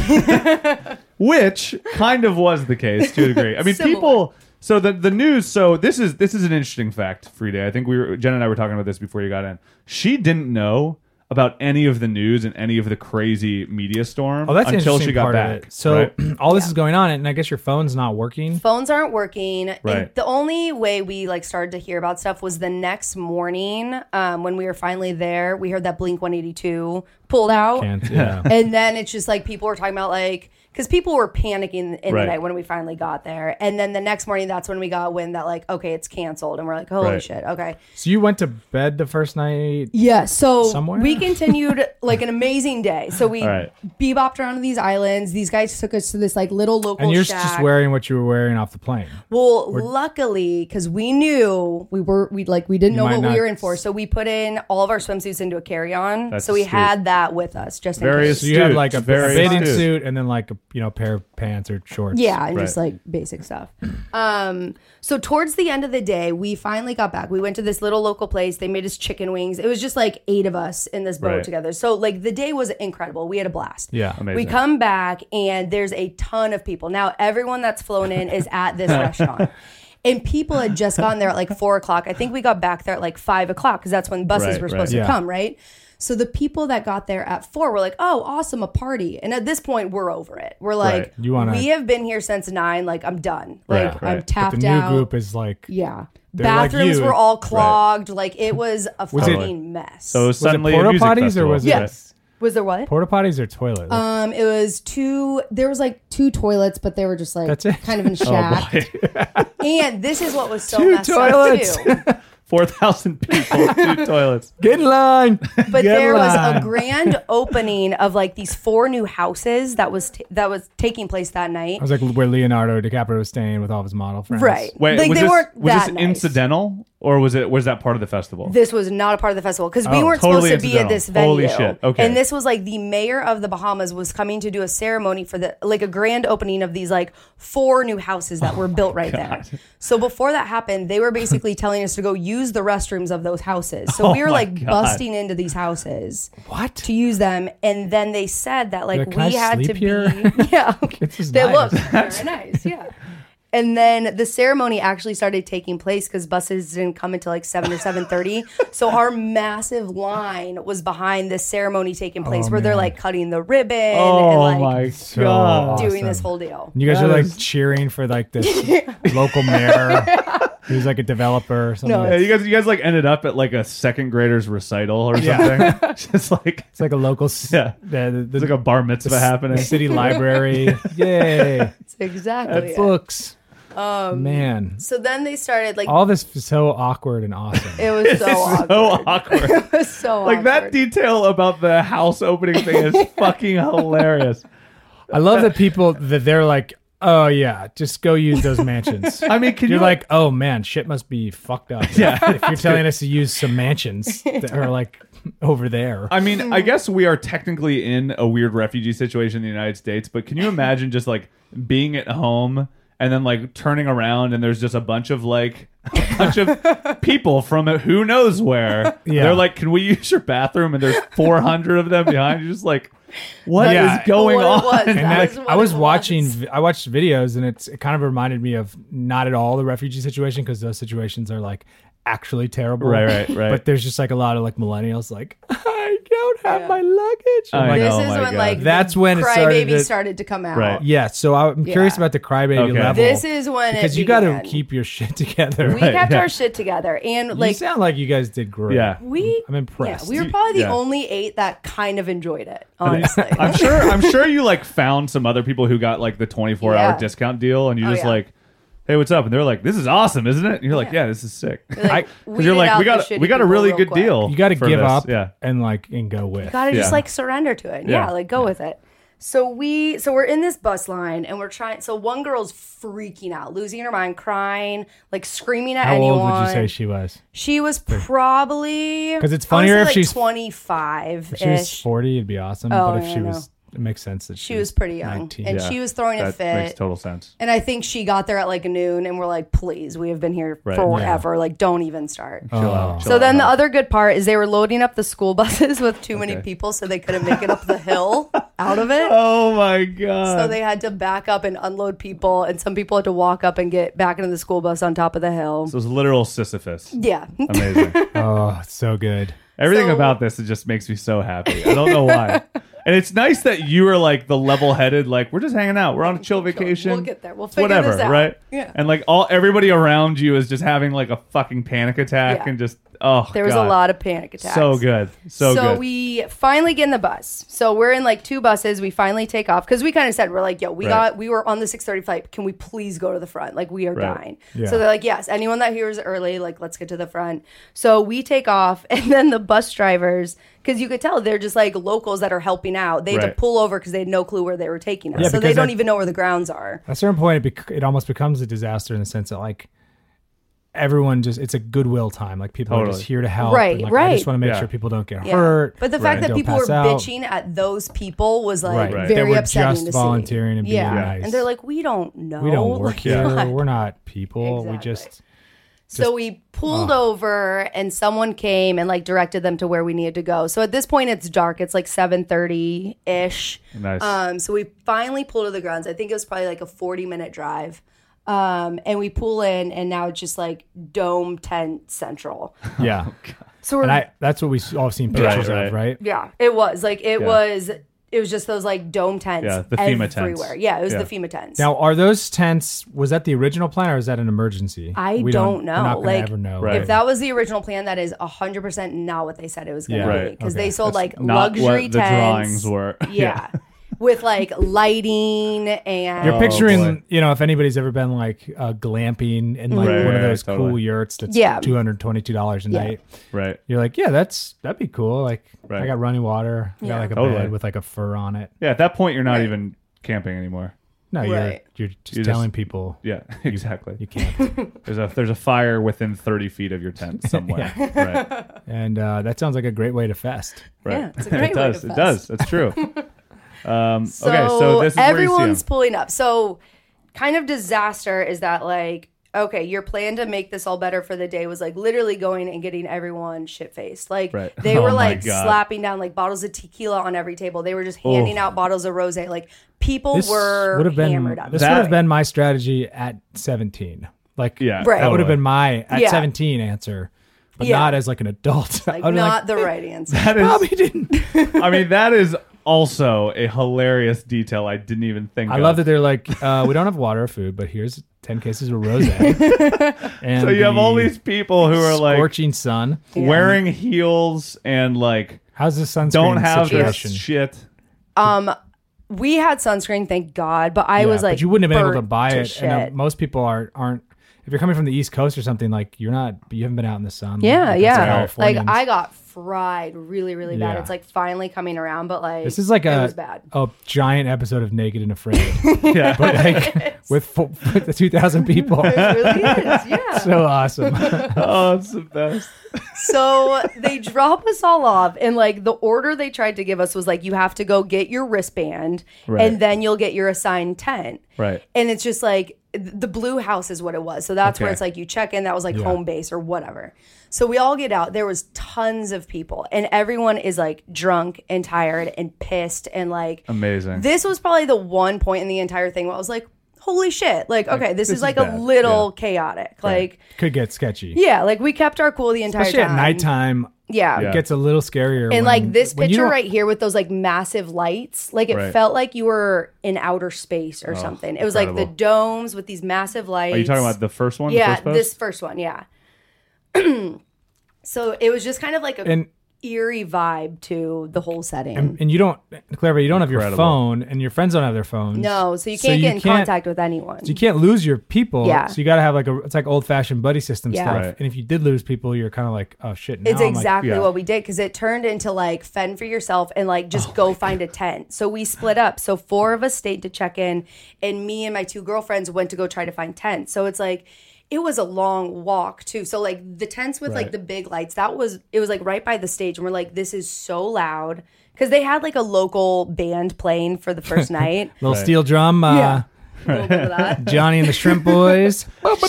Which kind of was the case to a degree. I mean, Similar. people. So the the news. So this is this is an interesting fact, Frida. I think we were Jen and I were talking about this before you got in. She didn't know about any of the news and any of the crazy media storm Oh, that's an until interesting she got part back. of it. So right? all this is going on, and I guess your phone's not working. Phones aren't working. Right. And the only way we like started to hear about stuff was the next morning um, when we were finally there. We heard that Blink one eighty-two pulled out. Can't. Yeah. And then it's just like people were talking about like, because people were panicking in Right. the night when we finally got there. And then the next morning, that's when we got wind that like, okay, it's canceled. And we're like, holy Right. shit. Okay. So you went to bed the first night. Yeah. So Somewhere? we continued like an amazing day. So we All right. bebopped around to these islands. These guys took us to this like little local And you're shack. just wearing what you were wearing off the plane. Well, luckily, because we knew we were, we like, we didn't You know might what not- we were in for. So we put in all of our swimsuits into a carry-on. That's so we astute. had that with us just in Very case. So you had Astute. like a, a Very bathing astute. suit and then like a you know pair of pants or shorts. Yeah, and Right. just like basic stuff. Um, so towards the end of the day, we finally got back. We went to this little local place. They made us chicken wings. It was just like eight of us in this boat Right. together. So like the day was incredible. We had a blast. Yeah. Amazing. We come back and there's a ton of people. Now everyone that's flown in is at this restaurant. And people had just gotten there at like four o'clock. I think we got back there at like five o'clock because that's when buses Right, were right. supposed Yeah. to come, right? So the people that got there at four were like, "Oh, awesome, a party!" And at this point, we're over it. We're like, Right. You wanna- "We have been here since nine. Like, I'm done. Right, Like, right. I'm But tapped But the new out." group is like. yeah, They're like bathrooms you. were all clogged. Like, it was a Was it- fucking mess. So it was Was it suddenly porta a music potties or festival. was it- yes, was there what? Porta potties or toilets? Um, it was two. There was like two toilets, but they were just like That's it? kind of in a shack. Oh, And this is what was so Two messed toilets. up too. Four thousand people, two toilets. Get in line. But Get in there was line. a grand opening of like these four new houses that was t- that was taking place that night. I was like where Leonardo DiCaprio was staying with all of his model friends. Right. Wait, Like, was they this, weren't was that this nice. incidental or was it was that part of the festival? This was not a part of the festival because we Oh, weren't totally supposed to be at incidental. this venue. Holy shit. Okay. And this was like the mayor of the Bahamas was coming to do a ceremony for the like a grand opening of these like four new houses that were built right there. So before that happened, they were basically telling us to go use the restrooms of those houses. So Oh we were my like God. busting into these houses What? to use them, and then they said that like Like, can we I had to sleep here? be yeah. This is They nice. look very nice, yeah. And then the ceremony actually started taking place because buses didn't come until like seven or seven thirty. So our massive line was behind this ceremony taking place Oh, where they're man. like cutting the ribbon and Oh like my So god! doing awesome. this whole deal. And you guys That are like is- cheering for like this local mayor who's like a developer or something. No, Yeah, you guys, you guys like ended up at like a second grader's recital or Yeah. something. Just like It's like a local, s- Yeah. the, the, it's like a bar mitzvah happening. the city library. Yay. That's exactly it. Books. Um, Man. So then they started like All this is so awkward and awesome. it was so awkward. So awkward. It was so Like that awkward. detail about the house opening thing is fucking hilarious. I love that people that they're like, oh yeah, just go use those mansions. I mean, can You're you like, oh man, shit must be fucked up. Yeah. If you're telling us to use some mansions that are like over there. I mean, I guess we are technically in a weird refugee situation in the United States, but can you imagine just like being at home and then like turning around and there's just a bunch of like a bunch of people from who knows where. Yeah. They're like, "Can we use your bathroom?" And there's four hundred of them behind you. Just like, what is Yeah. going What it on? was. And That that- is what I was it was. watching, vi- I watched videos, and it's it kind of reminded me of not at all the refugee situation because those situations are like actually terrible. Right, right, right. But there's just like a lot of like millennials, like I don't have Yeah. my luggage. I'm I like, This Oh is my when God. like That's the when it started Crybaby to- started to come out. Right. yeah. So I'm curious Yeah. about the crybaby Okay. level. This is when because it you got to began. keep your shit together. We Right, kept yeah. our shit together, and you like sound like you guys did great. Yeah. we, I'm impressed. Yeah, we were probably the Yeah. only eight that kind of enjoyed it. Honestly, I'm sure. I'm sure you like found some other people who got like the twenty-four hour Yeah. discount deal, and you Oh, just yeah. like, "Hey, what's up?" And they're like, "This is awesome, isn't it?" And you're like, Yeah. "Yeah, this is sick." Like, I- weeded you're like, out "We the got, shitty we got a people really real good quick. deal." You got to for give this. up Yeah. and like and go with. You gotta just Yeah. like surrender to it. Yeah, Yeah. like go with it. So we, so we're in this bus line, and we're trying. So one girl's freaking out, losing her mind, crying, like screaming at How anyone. old would you say she was? She was probably 'Cause it's I wanna funnier say, if like she's- twenty-five If she was ish. forty, it'd be awesome. Oh, but if yeah, she I was, it makes sense that she, She was pretty young, nineteen. and Yeah. she was throwing a That fit. makes total sense. And I think she got there at like noon, and we're like, "Please, we have been here Right. forever. Like, don't even start." Chill out. So then the other good part is they were loading up the school buses with too many Okay. people, so they couldn't make it up the hill out of it. Oh my god! So they had to back up and unload people, and some people had to walk up and get back into the school bus on top of the hill. So it was literal Sisyphus. Yeah. Amazing. Oh, it's so good. Everything So- about this, it just makes me so happy. I don't know why. And it's nice that you are like the level-headed, like we're just hanging out, we're on a chill vacation. We'll get there. We'll figure Whatever, this out. right? Yeah. And like all everybody around you is just having like a fucking panic attack Yeah. and just oh, There was God. a lot of panic attacks. So good, so, good. we finally get in the bus. So we're in like two buses. We finally take off because we kind of said we're like, yo, we Right. got we were on the six thirty flight. Can we please go to the front? Like we are Right. dying. Yeah. So they're like, yes. Anyone that here is early, like let's get to the front. So we take off, and then the bus drivers, because you could tell they're just like locals that are helping out. They had Right. to pull over because they had no clue where they were taking us. Yeah, so they because don't I- even know where the grounds are. At a certain point, it, bec- it almost becomes a disaster in the sense that like everyone just it's a goodwill time. Like people are Totally. just here to help. Right, and, like, I right. just want to make Yeah. sure people don't get Yeah. hurt. But the Right. fact that Don't people were pass out. bitching at those people was like Right. Right. very They were upsetting just to volunteering see. and being yeah. nice. And they're like, we don't know. we don't work Like, here. God. We're not people. We Exactly. just So we pulled over, and someone came and like directed them to where we needed to go. So at this point, it's dark. It's like seven thirty ish. Nice. Um, so we finally pulled to the grounds. I think it was probably like a forty minute drive. Um, and we pull in, and now it's just like dome tent central. yeah. So we're And I that's what we all seen pictures right. of, right? yeah, it was like it Yeah. was. It was just those like dome tents. Yeah, the FEMA tents. everywhere. Yeah, it was Yeah. the FEMA tents. Now, are those tents? Was that the original plan, or is that an emergency? I We don't know. We're not gonna Like, ever know. Right. if that was the original plan, that is one hundred percent not what they said it was going to Yeah. be. Right. Because Okay. they sold like Not luxury what the tents. drawings were. Yeah. With like lighting and. You're Oh, picturing, boy. you know, if anybody's ever been like uh, glamping in like Right, one of right, those totally. cool yurts that's Yeah. two hundred twenty-two dollars a Yeah. night. Right. You're like, yeah, that's that'd be cool. Like, Right. I got running water. I Yeah. got like a Totally. bed with like a fur on it. Yeah. At that point, you're not Right. even camping anymore. No, you're Right. you're just You're just- telling people Yeah. Exactly. you can't. There's a there's a fire within thirty feet of your tent somewhere. Right. And uh, that sounds like a great way to fest. Right. Yeah, it's a great it way does. to It fest. does. That's true. Um, So okay, so this is where you see everyone's him. pulling up. So kind of disaster is that like okay, your plan to make this all better for the day was like literally going and getting everyone shit faced. Like Right. they Oh were my like God. slapping down like bottles of tequila on every table. They were just handing Oh. out bottles of rosé. Like people This were would have been hammered up. this That- would have been my strategy at seventeen. Like Yeah, Right. that would have totally. been my at Yeah. seventeen answer, but Yeah. not as like an adult. like I would be not the right answer. That is, probably didn't. I mean, that is also a hilarious detail I didn't even think I of. love that they're like, uh, we don't have water or food, but here's ten cases of rosé. And So you have all the these people who are like scorching sun. wearing heels and like How's the sunscreen don't have their situation? shit. Um, we had sunscreen, thank God, but I Yeah, was like, but you wouldn't have been able to burnt buy to it. And uh, shit. most people are aren't. If you're coming from the East Coast or something, like you're not, you haven't been out in the sun. Yeah, like us yeah. Like Californians. I got fried really, really bad. Yeah. It's like finally coming around, but like This is like it a was bad. a giant episode of Naked and Afraid, Yeah. but like with, fo- with the two thousand people. It really is, yeah. So awesome. Oh, it's the best. So they drop us all off, and like the order they tried to give us was like, you have to go get your wristband, Right. and then you'll get your assigned tent. Right. And it's just like the blue house is what it was. So that's where Okay. it's like you check in. That was like Yeah. home base or whatever. So we all get out. There was tons of people, and everyone is like drunk and tired and pissed and like Amazing. This was probably the one point in the entire thing where I was like, holy shit. Like, okay, this, this is like is a bad. little chaotic. Like, Could get sketchy. yeah, like we kept our cool the entire Especially time. at nighttime, Yeah. Yeah. it gets a little scarier. And when- like this when you picture don't- right here with those like massive lights, like it Right. felt like you were in outer space or something. It was like the incredible. domes with these massive lights. Are you talking about the first one? Yeah, the first post? this first one, yeah. So it was just kind of like a And- eerie vibe to the whole setting. And, and you don't, Clever, you don't have your Incredible. phone, and your friends don't have their phones. no, so you can't get in contact with anyone. So you can't lose your people. Yeah. So you got to have like a, it's like old fashioned buddy system Yeah. stuff. Right. And if you did lose people, you're kind of like, oh shit. Now It's I'm like- exactly yeah. what we did because it turned into like fend for yourself and like Oh just go find a tent. So we split up. So four of us stayed to check in, and me and my two girlfriends went to go try to find tents. So it's like it was a long walk too. So like the tents with like Right. the big lights, that was it was like right by the stage, and we're like, this is so loud because they had like a local band playing for the first night. little Right. steel drum. Uh, Yeah. A little bit of that. Johnny and the Shrimp Boys.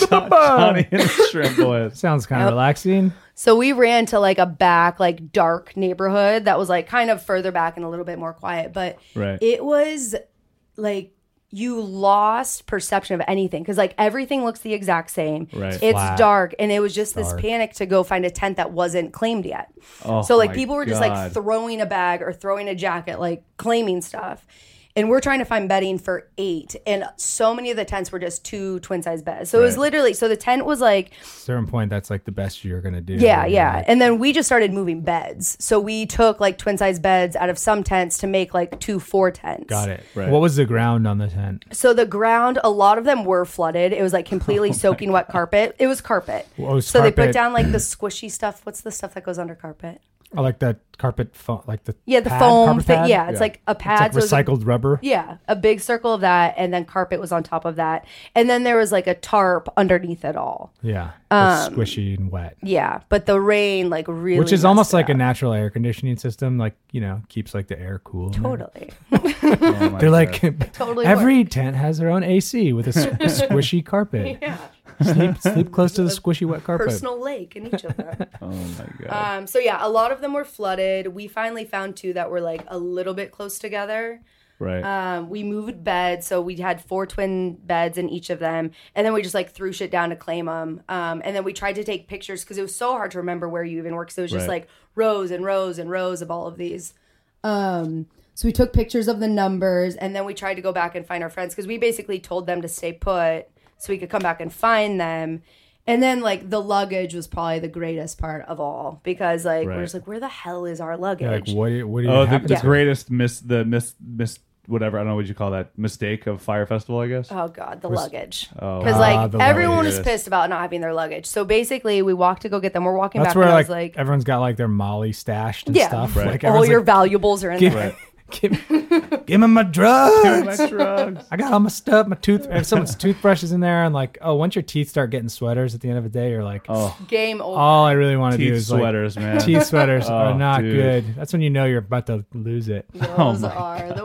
Johnny and the Shrimp Boys. Sounds kind of Yep. relaxing. So we ran to like a back, like dark neighborhood that was like kind of further back and a little bit more quiet. But Right. it was like you lost perception of anything because like everything looks the exact same. Right. It's Flat. dark, and it was just this Dark. panic to go find a tent that wasn't claimed yet. Oh, so like my people were just like God. throwing a bag or throwing a jacket, like claiming stuff. And we're trying to find bedding for eight, and so many of the tents were just two twin size beds. So it was Right. literally so the tent was like Certain point, that's like the best you're gonna do. yeah, You're yeah. like- And then we just started moving beds. So we took like twin size beds out of some tents to make like two four tents. Got it. Right. What was the ground on the tent? So the ground, a lot of them were flooded. It was like completely soaking wet carpet. It was carpet. Oh, so they put carpet. down like the squishy stuff. What's the stuff that goes under carpet? Oh, like that carpet foam, like the Yeah, the pad, foam carpet thing. pad? Yeah, it's Yeah. like a It's pad. like so it was a- recycled rubber. yeah, a big circle of that, and then carpet was on top of that, and then there was like a tarp underneath it all. Yeah, Um, it's squishy and wet. Yeah, but the rain like really, Which is messed almost it like a up. natural air conditioning system, like you know, keeps like the air cool. in there. Totally, Oh my They're like God. totally. every worked. tent has their own A C with a, s- a squishy carpet. Yeah. Sleep, sleep close to the squishy wet carpet. Personal lake in each of them. Oh my God. Um, so yeah, a lot of them were flooded. We finally found two that were like a little bit close together. right. Um, we moved beds, so we had four twin beds in each of them, and then we just like threw shit down to claim them. Um, and then we tried to take pictures because it was so hard to remember where you even worked. So it was just Right. like rows and rows and rows of all of these. Um, so we took pictures of the numbers, and then we tried to go back and find our friends because we basically told them to stay put so we could come back and find them. And then like the luggage was probably the greatest part of all because like Right. we're just like, where the hell is our luggage? Yeah, like what? do you- What do you oh, the, happen the to? greatest miss, the miss, miss, whatever. I don't know what you call that mistake of Fire Festival. I guess. Oh god, the luggage. Oh. Because Ah, like the everyone luggage. was pissed about not having their luggage. So basically, we walked to go get them. We're walking That's back, where and I like, was like, everyone's got like their Molly stashed and yeah, stuff. Right. Like all everyone's your like, valuables are in give, there. give, give me my drugs. My drugs. I got all my stuff, my tooth. If someone's toothbrush is in there, and like, oh, once your teeth start getting sweaters at the end of the day, you're like, Oh, Game over. all I really want to do teeth is sweaters, man. like, teeth sweaters are Oh, not dude. good. That's when you know you're about to lose it. Those Oh my are the worst.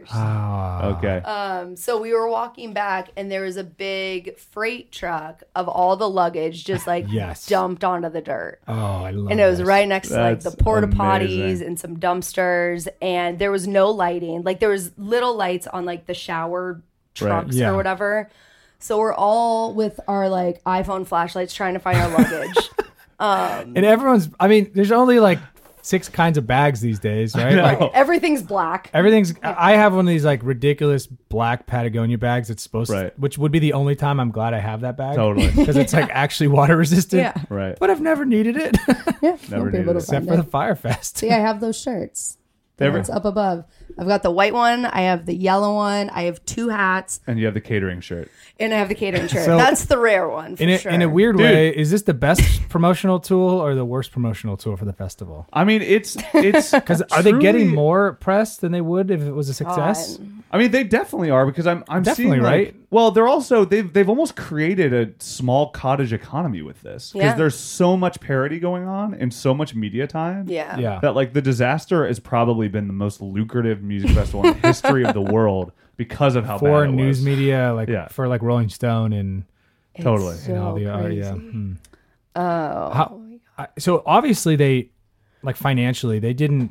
Ah. Okay. Um, so we were walking back, and there was a big freight truck of all the luggage just like Yes. dumped onto the dirt. Oh, I love And it was this. right next to like That's the porta potties amazing. and some dumpsters, and there was no lighting. Like there was little lights on like the shower trucks Yeah. or whatever. So we're all with our like iPhone flashlights trying to find our luggage. And everyone's, I mean, there's only like six kinds of bags these days, right? Like Everything's black. everything's, I have one of these like ridiculous black Patagonia bags that's supposed Right. to, which would be the only time I'm glad I have that bag. Totally. Because it's like actually water resistant. Yeah. Right. But I've never needed it Yeah, Never won't be needed able to it. except find for the it. Fire Fest. See, I have those shirts. Every- It's up above. I've got the white one. I have the yellow one. I have two hats, And you have the catering shirt. and I have the catering shirt. So- That's the rare one for In a, sure. in a weird Dude. way, is this the best promotional tool or the worst promotional tool for the festival? I mean, it's it's Because are they getting more press than they would if it was a success? God. I mean, they definitely are because I'm I'm Definitely, seeing like, right? well, they're also they've they've almost created a small cottage economy with this because Yeah. there's so much parody going on and so much media time. Yeah. Yeah. That like the Disaster has probably been the most lucrative music festival in the history of the world because of how For bad it news was. media, like Yeah. for like Rolling Stone and, Totally. It's and all so the uh, crazy. yeah. hmm. Oh. How, I, so obviously they, like financially, they didn't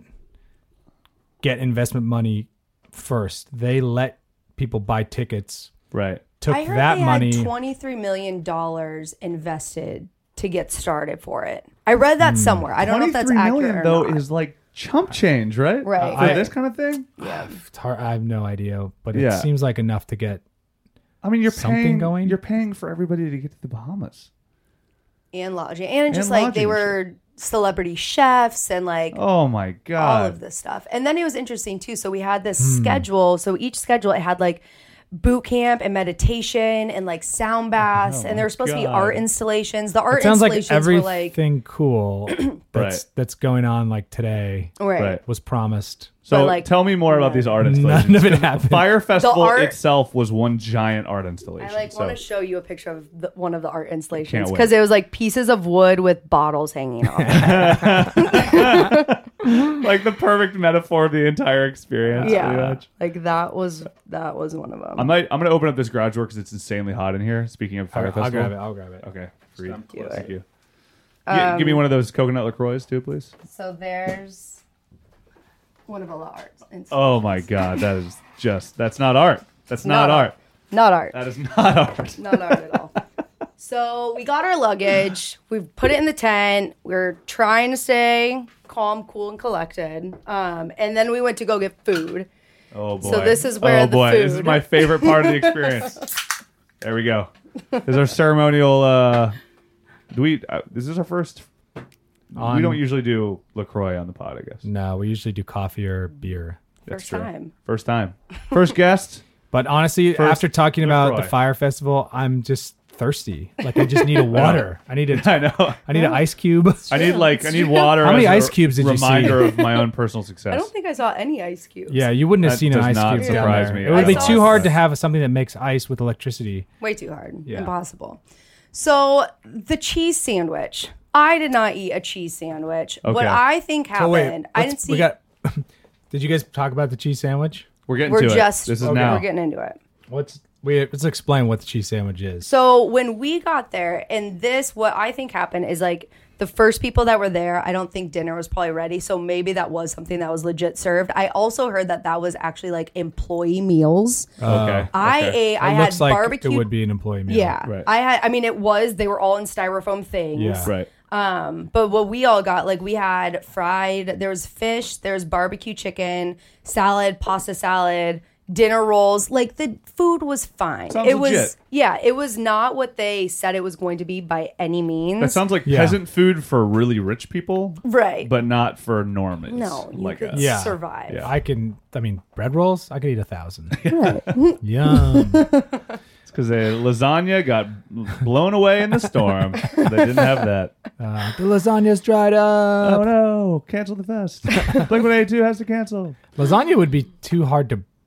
get investment money first. They let people buy tickets, Right. took I heard that they money. had twenty-three million dollars invested to get started for it. I read that somewhere. I don't know if that's twenty-three accurate million, or though not. is like chump change, right? Right. For I- this kind of thing. It's hard, I have no idea, but it Yeah. seems like enough to get. I mean, you're Something paying going? You're paying for everybody to get to the Bahamas. and lodging, and just And like lodging they and were celebrity chefs and like Oh my all god. of this stuff. And then it was interesting too. So we had this Hmm. schedule. So each schedule it had like boot camp and meditation and like sound baths, and there were supposed to be God. art installations. The art It sounds like installations were like everything cool that's Right. that's going on like today right. Right. was promised. So But, like, tell me more about yeah. these art installations. None of it 'Cause happened. Fire Festival art- itself was one giant art installation. I like so. want to show you a picture of the, one of the art installations Can't wait. because it was like pieces of wood with bottles hanging off. like the perfect metaphor of the entire experience. pretty yeah, much. like that was that was one of them. I might. I'm gonna open up this garage door because it's insanely hot in here. Speaking of Fire I'll, Festival, I'll grab it. I'll grab it. Okay, free. Do it. Thank you. Gi- give me one of those coconut LaCroix too, please. So there's one of the art. installations. Oh my god, that is just. That's not art. That's not, Not art. art. Not art. That is not art. Not art at all. So we got our luggage. We put it in the tent. We are trying to stay calm, cool, and collected. Um, and then we went to go get food. Oh boy. So this is where oh, the boy. This is food- my favorite part of the experience. There we go. This is our ceremonial. Uh, do we? Uh, this is our first. we On- don't usually do LaCroix on the pod, I guess. No, we usually do coffee or beer. That's First true. time. First time. First guest. But honestly, First after talking about LaCroix. the Fire Festival, I'm just thirsty. Like I just need a water. I need a I know. I need an ice cube. I need like I need water. How many as a ice cubes did you see? Reminder of my own personal success. I don't think I saw any ice cubes. Yeah, you wouldn't have That seen an does ice not cube down surprise there. me It would at be all. too hard to have something that makes ice with electricity. Way too hard. Yeah. Impossible. So the cheese sandwich. I did not eat a cheese sandwich. What Okay. I think So happened, wait, I let's- didn't see. we got. Did you guys talk about the cheese sandwich? We're getting we're to just it. This is okay, now. we're getting into it. What's we let's explain what the cheese sandwich is. So when we got there, and this, what I think happened is like the first people that were there, I don't think dinner was probably ready. So maybe that was something that was legit served. I also heard that that was actually like employee meals. okay. I okay. ate, I it had looks like barbecue. it would be an employee meal. Yeah. Right. I had, I mean, it was, they were all in styrofoam things. Yeah. Right. Um, but what we all got, like we had fried, there was fish, there was barbecue chicken, salad, pasta salad, dinner rolls. Like the food was fine. Sounds it was, legit. yeah, it was not what they said it was going to be by any means. That sounds like Yeah. peasant food for really rich people, right. but not for normies. no, you like could us. Yeah. survive. Yeah. I can. I mean, bread rolls. I could eat a thousand. Yum. It's because the lasagna got blown away in the storm. They didn't have that. Uh, the lasagna's dried up. Oh no! Cancel the fest. Blink one eighty-two has to cancel. Lasagna would be too hard to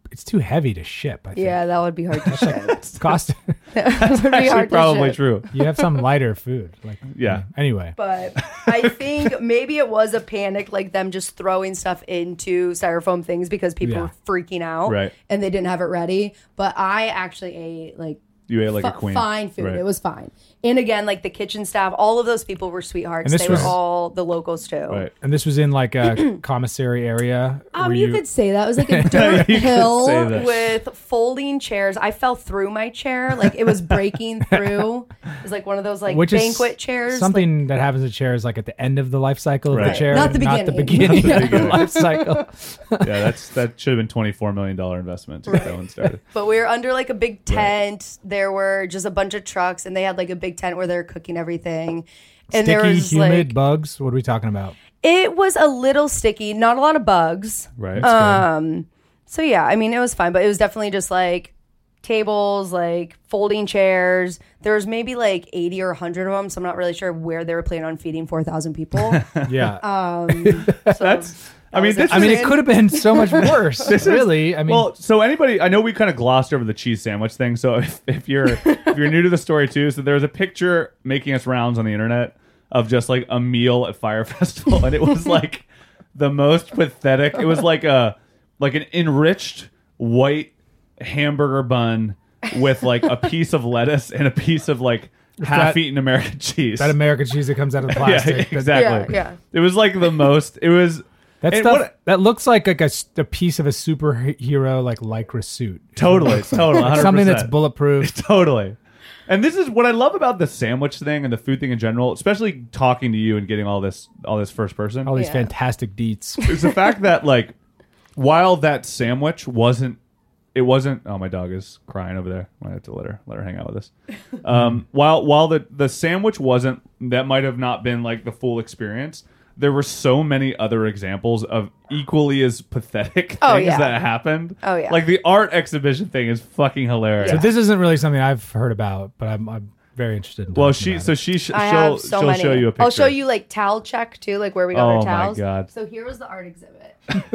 it's too heavy to ship. I think. Yeah, that would be hard to ship. It's cost. That would be Actually, hard to probably ship. true. You have some lighter food. Like Yeah. Anyway, But I think maybe it was a panic, like them just throwing stuff into styrofoam things because people Yeah. were freaking out, Right. and they didn't have it ready. But I actually ate like You ate like a fi- queen. fine food. Right. It was fine. And again, like the kitchen staff, all of those people were sweethearts. And this They was- were all the locals too. Right. and this was in like a commissary area. Um, where you, could say that. It was like a dirt You could hill say that. with folding chairs. I fell through my chair. Like it was breaking through. It was like one of those like which banquet is chairs. something that happens with chairs like at the end of the life cycle of Right. the chair, Not the not the beginning. beginning Not the of the beginning. life cycle. Yeah, that's that should have been twenty-four million dollars investment to get that one started. But we were under like a big tent. There were just a bunch of trucks, and they had like a big tent where they were cooking everything. And there Sticky, was humid, like bugs. What are we talking about? it was a little sticky, not a lot of bugs. Right. Um, so yeah, I mean it was fine, but it was definitely just like tables, like folding chairs. There was maybe like eighty or a hundred of them, so I'm not really sure where they were planning on feeding four thousand people. Yeah. Um, so That's. I mean, was this I mean, is, it could have been so much worse. really. I mean, well, so anybody, I know we kind of glossed over the cheese sandwich thing. So if, if you're if you're new to the story too, so there was a picture making its rounds on the internet of just like a meal at Fire Festival, and it was like the most pathetic. It was like a like an enriched white hamburger bun with like a piece of lettuce and a piece of like half-eaten American cheese. that American cheese that comes out of the yeah, plastic. that- exactly. Yeah, yeah. It was like the most. It was. That and stuff what- that looks like like a, s- a piece of a superhero like lycra suit. Totally, totally, one hundred percent. Something that's bulletproof. Totally. And this is what I love about the sandwich thing and the food thing in general, especially talking to you and getting all this all this first person. All these Yeah. fantastic deets. Is the fact that like while that sandwich wasn't it wasn't oh my dog is crying over there. I might have to let her let her hang out with us. Um while while the the sandwich wasn't that might have not been like the full experience. There were so many other examples of equally as pathetic Oh, things yeah. that happened. Oh, yeah. Like the art exhibition thing is fucking hilarious. So this isn't really something I've heard about, but I'm, I'm very interested in. Well, talking she about so it. she sh- I she'll have so she'll many. show you a picture. I'll show you like towel check too, like where we got Oh, our my towels. God. So here was the art exhibit.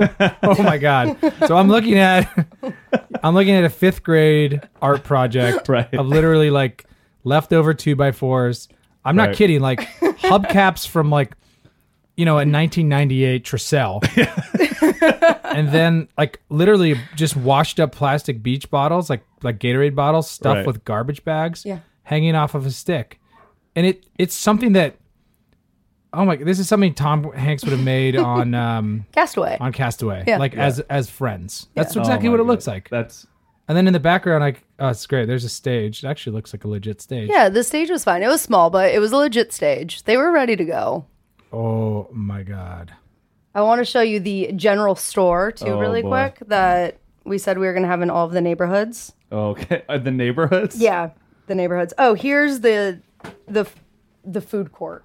Oh my god! So I'm looking at I'm looking at a fifth grade art project Right. of literally like leftover two by fours. I'm not Right. kidding. Like hubcaps from like you know a nineteen ninety-eight Tresell, and then like literally just washed up plastic beach bottles, like like Gatorade bottles, stuffed Right. with garbage bags, Yeah. hanging off of a stick, and it it's something that. Oh my! This is something Tom Hanks would have made on um, Castaway. on Castaway, Yeah. like as as friends. That's Oh exactly my what it God. looks like. That's And then in the background, like, oh, it's great. There's a stage. It actually looks like a legit stage. Yeah, the stage was fine. It was small, but it was a legit stage. They were ready to go. Oh my god. I want to show you the general store too, Oh, really boy. quick, that we said we were going to have in all of the neighborhoods. okay. Uh, the neighborhoods. Yeah, the neighborhoods. Oh, here's the the the food court.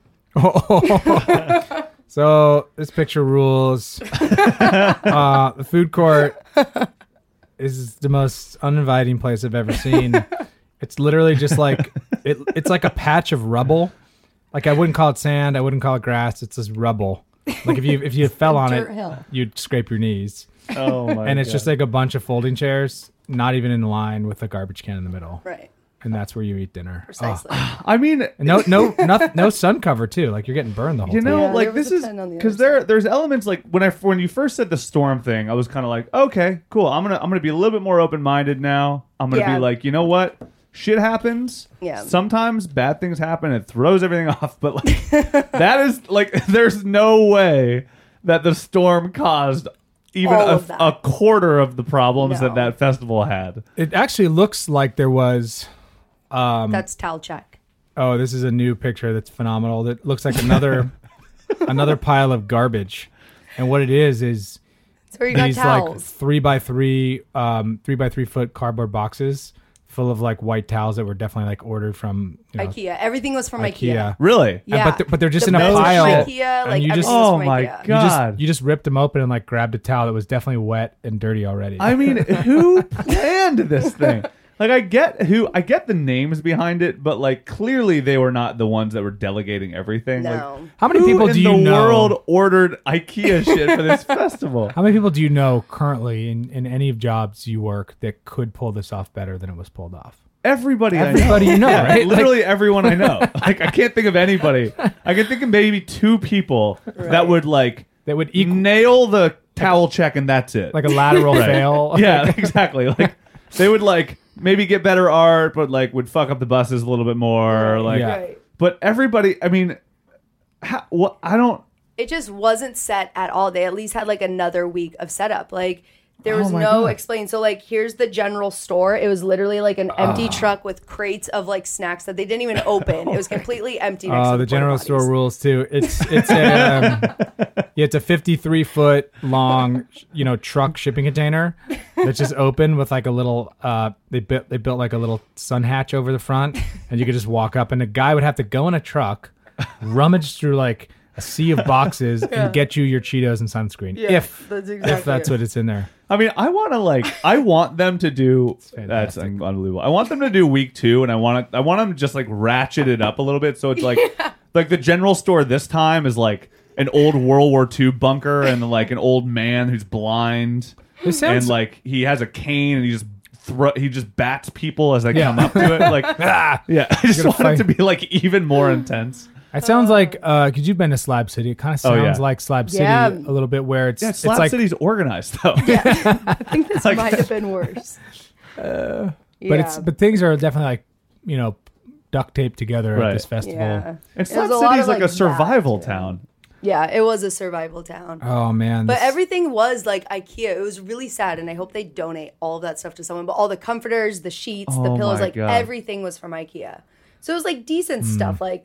So this picture rules. uh, the food court is the most uninviting place I've ever seen. It's literally just like it, it's like a patch of rubble. Like I wouldn't call it sand. I wouldn't call it grass. It's just rubble. Like if you if you fell on dirt it, hill. you'd scrape your knees. Oh my. And it's God. just like a bunch of folding chairs, not even in line, with a garbage can in the middle. Right. And that's where you eat dinner. Precisely. Oh. I mean, And no, no, no, no sun cover too. Like you're getting burned the whole you time. know, Yeah, like there was this a is tent on the because other there side. there's elements like when I when you first said the storm thing, I was kind of like, okay, cool. I'm gonna I'm gonna be a little bit more open minded now. I'm gonna Yeah. be like, you know what? Shit happens. Yeah. Sometimes bad things happen. It throws everything off. But like that is like, there's no way that the storm caused even All a, of that. a quarter of the problems No. that that festival had. It actually looks like there was. Um, That's towel check. oh, this is a new picture that's phenomenal. That looks like another another pile of garbage, and what it is is That's where you got these like towels. three by three, um, three by three foot cardboard boxes full of like white towels that were definitely like ordered from you know, IKEA. Everything was from IKEA. IKEA. Really? And- Yeah. but they're, but they're just The in a beds were from pile. IKEA, and like you just- everything was Oh from my IKEA. You just God. you just ripped them open and like grabbed a towel that was definitely wet and dirty already. I mean, who planned this thing? Like I get who I get the names behind it, but like clearly they were not the ones that were delegating everything. No. Like, How many who people in do you the know? world ordered IKEA shit for this festival? How many people do you know currently in, in any of jobs you work that could pull this off better than it was pulled off? Everybody, Everybody I know. you know, Yeah, right? Literally everyone I know. Like I can't think of anybody. I can think of maybe two people that would like That would equal nail the towel check and that's it. like a lateral fail. Yeah, exactly. Like they would like maybe get better art, but like would fuck up the buses a little bit more. Like, Yeah. Right. but everybody. I mean, how, what I don't. It just wasn't set at all. They at least had like another week of setup. Like there Oh was my no God. explain. So like here's the general store. It was literally like an empty Ah. truck with crates of like snacks that they didn't even open. It was completely empty. Next Oh, to the the general porta store potties. rules too. It's it's a um, yeah, it's a fifty-three foot long, you know, truck shipping container that's just open with like a little. Uh, they built they built like a little sun hatch over the front, and you could just walk up, and the guy would have to go in a truck, rummage through like a sea of boxes, and get you your Cheetos and sunscreen. Yeah, if that's if exactly that's it. what it's in there. I mean, I want to like. I want them to do. That's fantastic. unbelievable. I want them to do week two, and I want to. I want them to just like ratchet it up a little bit, so it's like, like the general store this time is like an old World War Two bunker, and like an old man who's blind, This sounds and like he has a cane, and he just throw. He just bats people as they Yeah. come up to it. Like, ah, yeah. I just Gonna want it to fight. be like even more intense. It sounds like uh, because you've been to Slab City. It kind of Oh, sounds yeah. like Slab City Yeah. a little bit, where it's Yeah, it's Slab like City's organized though. I think this Like- might have been worse. but yeah. it's but things are definitely like you know duct taped together Right. at this festival. yeah. And It Slab was a lot City's of, like, a that, survival too. town. Yeah, it was a survival town. Oh man, But this- everything was like IKEA. It was really sad, and I hope they donate all of that stuff to someone. But all the comforters, the sheets, the Oh pillows, my like God. everything was from IKEA. So it was like decent stuff, like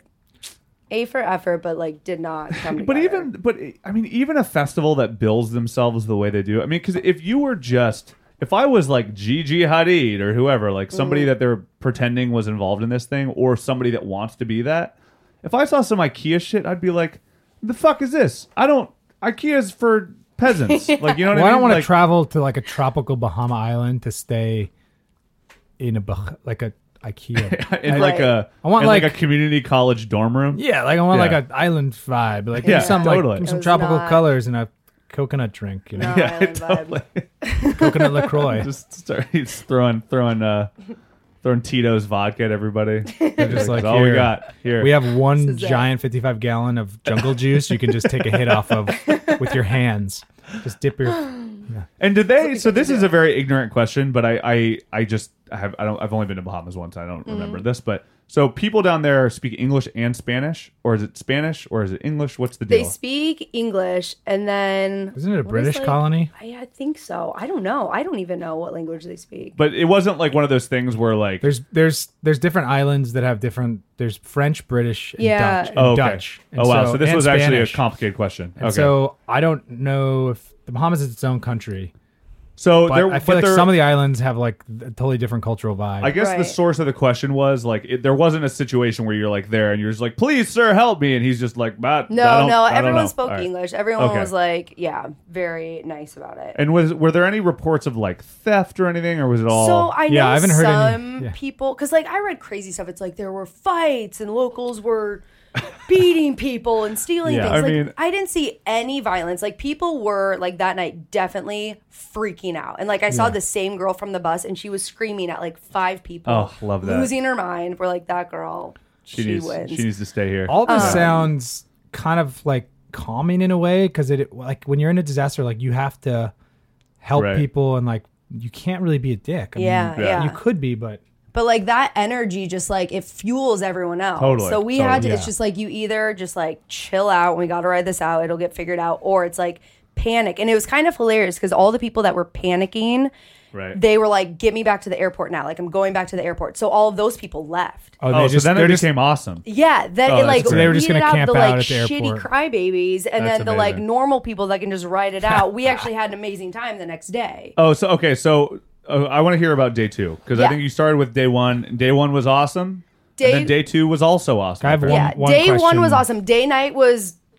A for effort, but like did not come together. But even, but I mean, even a festival that bills themselves the way they do. I mean, because if you were just, if I was like Gigi Hadid or whoever, like somebody Mm-hmm. that they're pretending was involved in this thing, or somebody that wants to be that, if I saw some IKEA shit, I'd be like, the fuck is this? I don't. IKEA's for peasants. Like, you know what well, I I mean? don't want to Like, travel to like a tropical Bahama island to stay in a bah- like a IKEA. in like a, I want in like, like- a community college dorm room. yeah, like I want Yeah. like an island vibe. Like Yeah, give me some totally. like give me some It was tropical not- colors and a coconut drink. You know, No, Yeah, island totally. vibe. coconut Lacroix. Just start he's throwing throwing uh throwing Tito's vodka at everybody. They're just like That's all we here. got here. We have one This is it. giant fifty-five gallon of jungle juice you can just take a hit off of with your hands. Just dip your. And did they? So this is a very ignorant question, but I, I, I just I have I don't I've only been to Bahamas once. I don't remember Mm-hmm. this, but so people down there speak English and Spanish, or is it Spanish or is it English? What's the deal? They speak English, and then Isn't it a what is, British like- colony? I, I think so. I don't know. I don't even know what language they speak. but it wasn't like one of those things where like There's there's there's different islands that have different. There's French, British, and Yeah. Dutch. And oh okay. Dutch. And oh wow. so- So, this and was actually Spanish. a complicated question. And okay. so I don't know if the Bahamas is its own country, so but there, I feel but like there- some of the islands have like a totally different cultural vibe. I guess the Right. source of the question was like it, there wasn't a situation where you're like there and you're just like, please sir, help me, and he's just like, "But I No, don't- no. I don't Everyone know." spoke All right. English. Everyone Okay. was like, yeah, very nice about it. And was were there any reports of like theft or anything, or was it all? So I know Yeah, I haven't heard any- some yeah. people, because like I read crazy stuff. It's like there were fights and locals were beating people and stealing Yeah, things. I like mean- I didn't see any violence. Like people were like that night definitely freaking out. And like I saw the same girl from the bus and she was screaming at like five people. Oh, love that. Losing her mind. We're like, that girl, she, she, needs wins. she needs to stay here. All this Um, sounds kind of like calming in a way because it like when you're in a disaster, like you have to help Right. people and like you can't really be a dick. I Yeah, mean, yeah. you could be, but But like that energy just like it fuels everyone else. Totally, So we totally. had to it's Yeah. just like you either just like chill out, we gotta ride this out, it'll get figured out, or it's like panic. And it was kind of hilarious because all the people that were panicking, Right. they were like, get me back to the airport now. Like I'm going back to the airport. So all of those people left. oh, oh, they so just then they're it just became awesome. Yeah, then Oh, it that's like great. So they were just weeded gonna out camp the out like at the shitty airport. crybabies, and That's then the like amazing. normal people that can just ride it out. We actually had an amazing time the next day. Oh, so okay, so uh, I want to hear about day two because I Yeah. think you started with day one. Day one was awesome. Day- and then day two was also awesome. I have one- Yeah, one day one question. was awesome. Day night was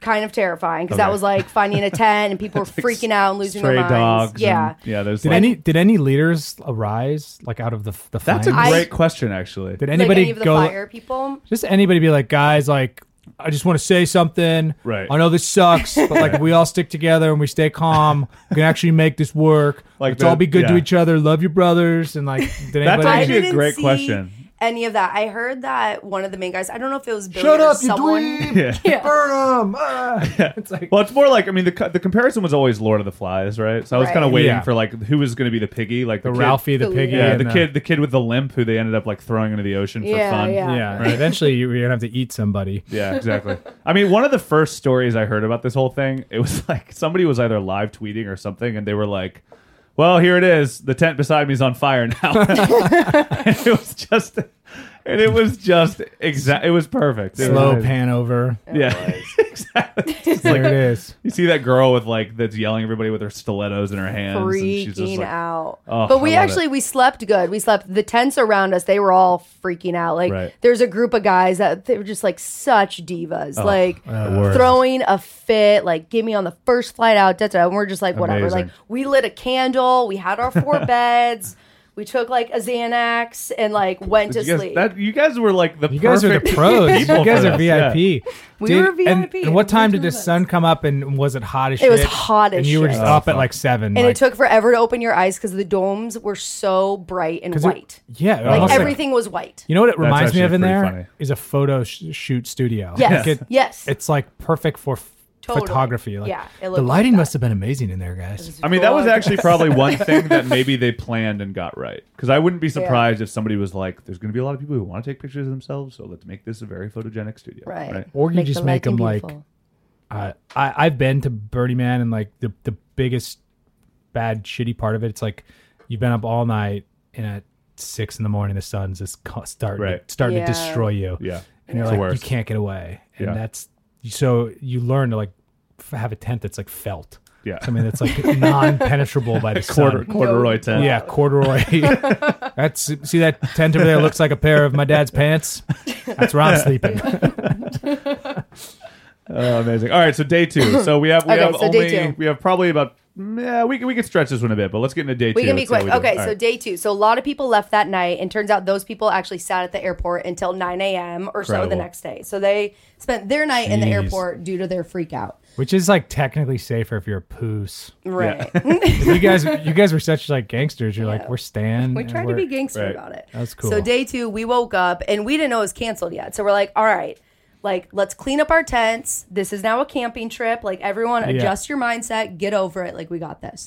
kind of terrifying because that Okay. was like finding a tent and people were freaking out and losing Stray their minds. dogs. Yeah. and- yeah. There's Did like, any did any leaders arise like out of the the That's a flames? great question, actually. Did Like anybody any of the go? fire people. Just anybody be like, guys, like, I just want to say something. Right. I know this sucks, but like, if we all stick together and we stay calm, we can actually make this work. Like Let's the- all be good to yeah. each other. Love your brothers. And like, did That's anybody? I actually a didn't great see question. any of that. I heard that one of the main guys, I don't know if it was Billy Shut or up, you someone. dweeb! Yeah. Yeah. Burn 'em! Ah! It's like, Well, it's more like I mean the co- the comparison was always Lord of the Flies, right? So I was Right. kind of waiting Yeah. for like who was going to be the piggy, like the, the kid, Ralphie, the The piggy, yeah, and the kid, the kid with the limp who they ended up like throwing into the ocean for Yeah, fun. yeah. Yeah, and eventually you- you're gonna have to eat somebody. Yeah, exactly. I mean, one of the first stories I heard about this whole thing, it was like somebody was either live tweeting or something, and they were like, "Well, here it is. The tent beside me is on fire now." And it was just, and it was just exact. It was perfect. It Slow was- pan over. Yeah, exactly. It's There like, it is. you see that girl with like that's yelling at everybody with her stilettos in her hands, and she's just Freaking like, out. Oh, but we I love actually it. we slept good. We slept the tents around us, they were all freaking out. Like Right. there's a group of guys that they were just like such divas. like the worst. throwing a fit, like get me on the first flight out, da, da, da. And we're just like whatever. Amazing. Like we lit a candle, we had our four beds, we took like a Xanax and like went to You guys, sleep. that, you guys were like the You guys are the perfect pros. You people guys for are this, V I P. We Dude, were V I P. And, and what time did the Which was sun come up? And was it hot as It shit? was hot as And you were shit. just Oh, up at fuck. like seven. and like, it took forever to open your eyes because the domes were so bright and 'cause it- white. yeah, like almost everything was white. You know what it reminds me actually of in pretty there funny. is a photo sh- shoot studio. Yes. Like, it- Yes. It's like perfect for f- Totally. photography. Like, Yeah, it the looked like lighting that. must have been amazing in there, guys. I mean, that was Gorgeous. actually probably one thing that maybe they planned and got right. Because I wouldn't be surprised if somebody was like, "There's going to be a lot of people who want to take pictures of themselves, so let's make this a very photogenic studio." Right. Or you Make just the make them lighting like. beautiful. Uh, I I've been to Burning Man, and like the the biggest bad shitty part of it, it's like you've been up all night, and at six in the morning the sun's just co- starting Right. to, starting Yeah. to destroy you. Yeah. And you're It's the like, you worst. can't get away, and Yeah. that's so you learn to like f- have a tent that's like felt. Yeah. I mean, that's like non-penetrable by the Quarter sun. corduroy tent. Yeah, corduroy. That's see that tent over there looks like a pair of my dad's pants. That's where I'm sleeping. Oh, amazing. All right, so day two. So we have we Okay, have so day only two. we have probably about yeah we can we can stretch this one a bit, but let's get into day two. We can be Let's see how quick. we do. Okay, All so right. day two. So a lot of people left that night, and turns out those people actually sat at the airport until nine a.m. or so the Incredible. next day. So they spent their night in the Jeez. airport due to their freak out. Which is like technically safer if you're a poos. Right. You guys, you guys were such like gangsters. You're Yeah. like, we're Stan. We and tried to we're- be gangster Right. about it. That's cool. So day two, we woke up and we didn't know it was canceled yet. So we're like, all right, like let's clean up our tents. This is now a camping trip. Like everyone, Yeah. adjust your mindset, get over it. Like we got this.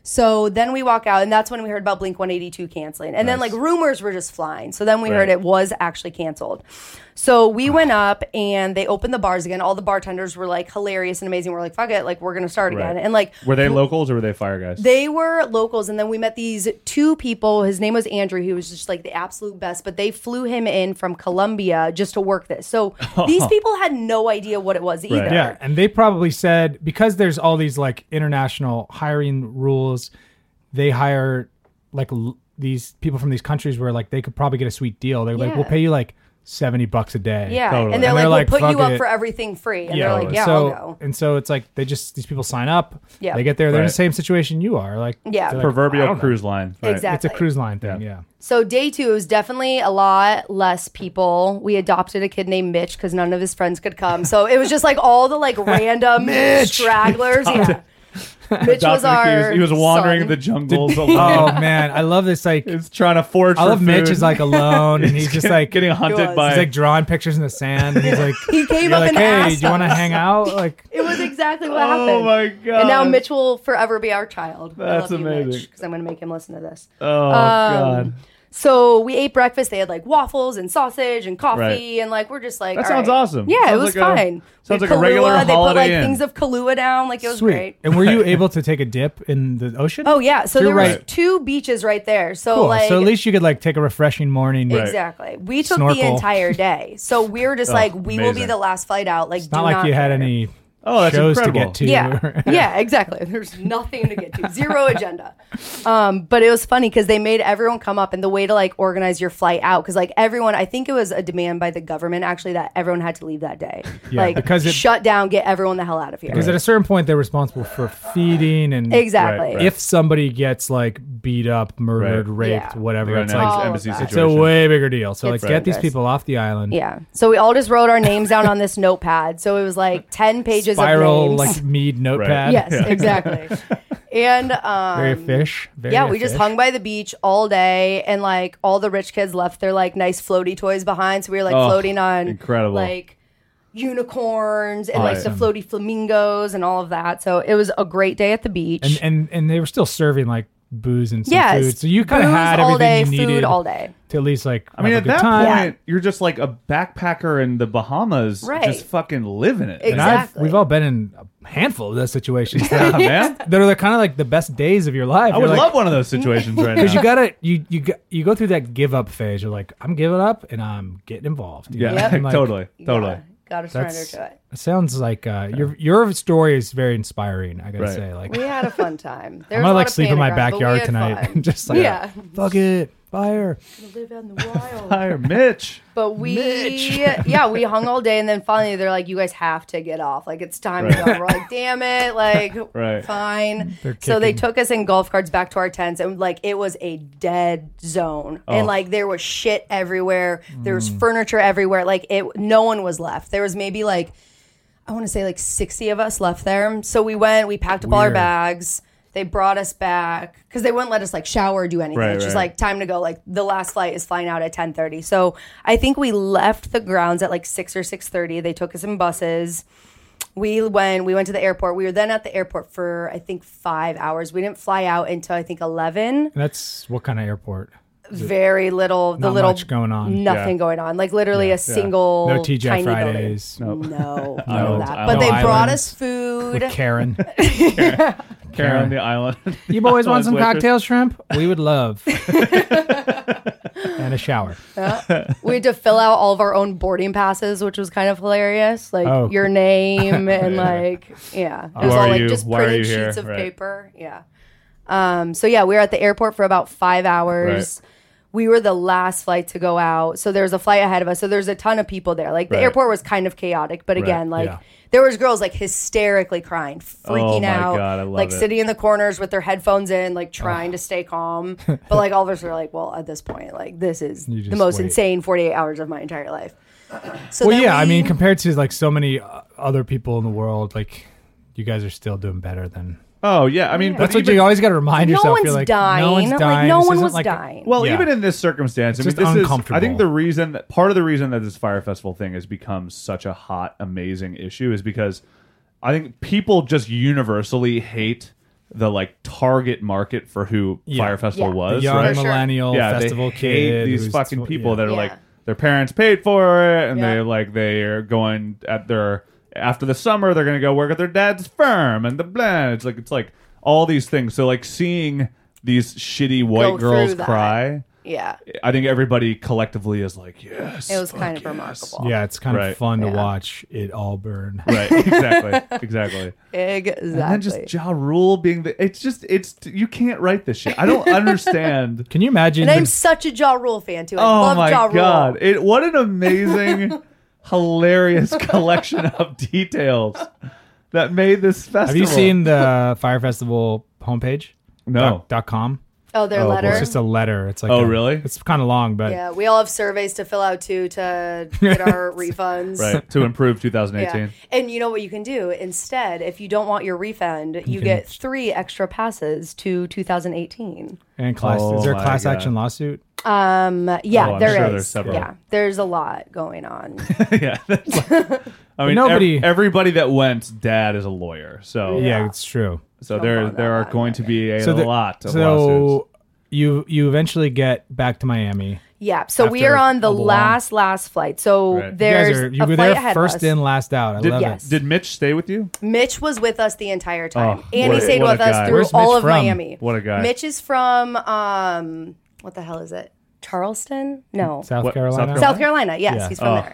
So then we walk out, and that's when we heard about Blink one eighty-two canceling. And then Nice. like rumors were just flying. So then we Right. heard it was actually canceled. So we went up and they opened the bars again. All the bartenders were like hilarious and amazing. We're like, fuck it, like we're gonna start Right. again. And like Were they locals or were they fire guys? they were locals, and then we met these two people. His name was Andrew. He was just like the absolute best, but they flew him in from Colombia just to work this. So these people had no idea what it was either. Right. Yeah, and they probably said because there's all these like international hiring rules, they hire like l- these people from these countries where like they could probably get a sweet deal. They're like, Yeah. we'll pay you like seventy bucks a day. Yeah. Totally. And they're And like, they're we'll like, put you fuck up it. for everything free. And Yeah, they're like, yeah, so I'll go. and so it's like they just these people sign up. Yeah. They get there. They're in Right. the same situation you are. Like Yeah. they're like, I Proverbial don't know. cruise line. Right. Exactly. It's a cruise line thing. Yeah. So day two was definitely a lot less people. We adopted a kid named Mitch because none of his friends could come. So it was just like all the like random stragglers. Yeah. Mitch was Adopted a kid. He was- our he was wandering son. the jungles alone. Oh man, I love this. Like He's trying to forage I for love Mitch food. is like alone and he's just like getting hunted was. by he's like drawing pictures in the sand and he's like He came you're up like, and hey, asked do you want to us. hang out? Like It was exactly what Oh happened. my god. And now Mitch will forever be our child. That's I love amazing. Because I'm going to make him listen to this. Oh Um, god. So we ate breakfast. They had like waffles and sausage and coffee, Right. and like we're just like That all sounds right. awesome. Yeah, it Sounds was like a- fine. sounds We like a had regular Kahlua. They put Holiday like Inn. things of Kahlua down. Like it was sweet. great. And were you able to take a dip in the ocean? Oh yeah, so You're there was right. two beaches right there. So Cool. like so at least you could like take a refreshing morning. Right. exactly, we took Snorkel. the entire day. So we were just Oh, like, we will be amazing. the last flight out. Like, It's not like you had any Oh, that's shows incredible. to get to. Yeah, yeah, exactly. There's nothing to get to, zero agenda. Um, but it was funny because they made everyone come up, and the way to like organize your flight out, because like everyone, I think it was a demand by the government actually that everyone had to leave that day. Yeah, like because it- shut down, get everyone the hell out of here. Because at a certain point, they're responsible for feeding and Exactly. Right, right. if somebody gets like beat up, murdered, Right. raped, Yeah. whatever, They're it's an like All of embassy that. it's situation. a way bigger deal. So It's like get these dangerous. people off the island. Yeah. So we all just wrote our names down on this notepad. So it was like ten pages Spiral of names. like mead notepad. Yes, exactly. And um, Very fish. Very yeah, a we just fish. hung by the beach all day, and like all the rich kids left their like nice floaty toys behind. So we were like Oh, floating on incredible. like unicorns and like the Awesome. floaty flamingos and all of that. So it was a great day at the beach. and and and they were still serving like booze and some yes, food. So you kind of booze had all everything day, you needed food all day. to at least like I mean, have at a good that time. point, you're just like a backpacker in the Bahamas, Right. just fucking living it. And I've, Exactly. we've all been in a handful of those situations. Yeah, that man. that are kind of like the best days of your life. I would love one of those situations right because you now. gotta you you go- you go through that give up phase. You're like, I'm giving up and I'm getting involved. you Yeah, know? Yep. I'm like, totally, totally. Yeah, gotta surrender That's, to it. it sounds like uh, your your story is very inspiring. I gotta Right. say, like We had a fun time. There I'm was a gonna lot like of sleep in my panic around, but we backyard had tonight fun. and just like Yeah. fuck it, fire. Live out in the wild. Hire Mitch. But we, Mitch. yeah, we hung all day, and then finally they're like, "You guys have to get off. Like it's time Right. to go." We're like, "Damn it!" Like, Right. fine. They're So they kicking. took us in golf carts back to our tents, and like it was a dead zone, Oh. and like there was shit everywhere. There was Mm. furniture everywhere. Like it, no one was left. There was maybe like, I want to say like sixty of us left there. So we went, we packed up all our Weird. bags. They brought us back because they wouldn't let us like shower or do anything. Right, it's just right. like time to go. Like the last flight is flying out at ten thirty. So I think we left the grounds at like six or six thirty. They took us in buses. We went. We went to the airport. We were then at the airport for I think five hours. We didn't fly out until I think eleven. That's what kind of airport? Very little. The Not little much going on. Nothing Yeah. going on. Like literally a single. No T G I tiny building. Fridays. Nope. No, Islands, no that. islands. But they No brought islands. us food. With Karen. Karen on the island. You boys want some Waitress. cocktail shrimp? We would love. And a shower. We had to fill out all of our own boarding passes, which was kind of hilarious. Like Oh. your name and like, yeah, it was Who all are like you? just Why are printed you here? sheets of Right. paper. Yeah. Um. So yeah, we were at the airport for about five hours. We were the last flight to go out, so there was a flight ahead of us. So there's a ton of people there. Like the Right. airport was kind of chaotic, but again, like. yeah. There was girls like hysterically crying, freaking Oh, my out, God, I love like it. sitting in the corners with their headphones in, like trying to stay calm. But like all of us were like, well, at this point, like this is You the just most wait. insane forty-eight hours of my entire life. So Well, then yeah, I we- mean, compared to like so many uh, other people in the world, like you guys are still doing better than. Oh yeah, I mean, but That's what even- you always got to remind no yourself. one's You're like, dying. no one's dying. Like no This one isn't was like a- dying. Well, Yeah. even in this circumstance, I mean, Just this is. I uncomfortable. think the reason that part of the reason that this Fire Festival thing has become such a hot, amazing issue is because I think people just universally hate the like target market for who Yeah. Fire Festival Yeah. was. young right? sure. millennial Yeah, festival they hate kid. these who's fucking tw- people yeah. that are Yeah. like their parents paid for it, and Yeah. they like they are going at their after the summer they're gonna go work at their dad's firm and the blah. It's like it's like all these things. So like seeing these shitty white Go girls through that. cry, yeah, I think everybody collectively is like, yes, it was fuck kind of yes. remarkable. Yeah, it's kind Right. of fun to Yeah. watch it all burn. Right, exactly, exactly. exactly. And then just Ja Rule being the, it's just, it's, you can't write this shit. I don't understand. Can you imagine? and I'm the- such a Ja Rule fan too. I Oh love my Ja Rule. God. It, what an amazing, hilarious collection of details that made this festival. have you seen the Fire Festival homepage? No. Dot, dot com. Oh, their Oh, boy. letter. It's just a letter. It's like Oh, a- really? It's kind of long, but Yeah, we all have surveys to fill out too to get our refunds. Right, to improve twenty eighteen. Yeah. And you know what you can do? Instead, if you don't want your refund, you, can- get three extra passes to two thousand eighteen. and class. Oh is there a my class God. action lawsuit? Um, yeah, Oh, I'm there sure is. there's several. Yeah, there's a lot going on. Yeah. that's like- I mean, nobody- ev- everybody that went, dad is a lawyer. So, Yeah, Yeah. it's true. so Don't there, bother there are that going one. to be a So the- lot of lawsuits. So you you eventually get back to Miami. Yeah, so we After are on the a long- last last flight. So Right. You guys there's you guys are you a were flight there ahead first of us. in, last out. I Did, love Yes. it. did Mitch stay with you? Mitch was with us the entire time, Oh, and what he a- stayed what a with us guy. through Where's all Mitch of from? Miami. What a guy. Mitch is from um, what the hell is it? Charleston? No, South What- Carolina. South South Carolina. Yes, Yeah. he's from Oh. there.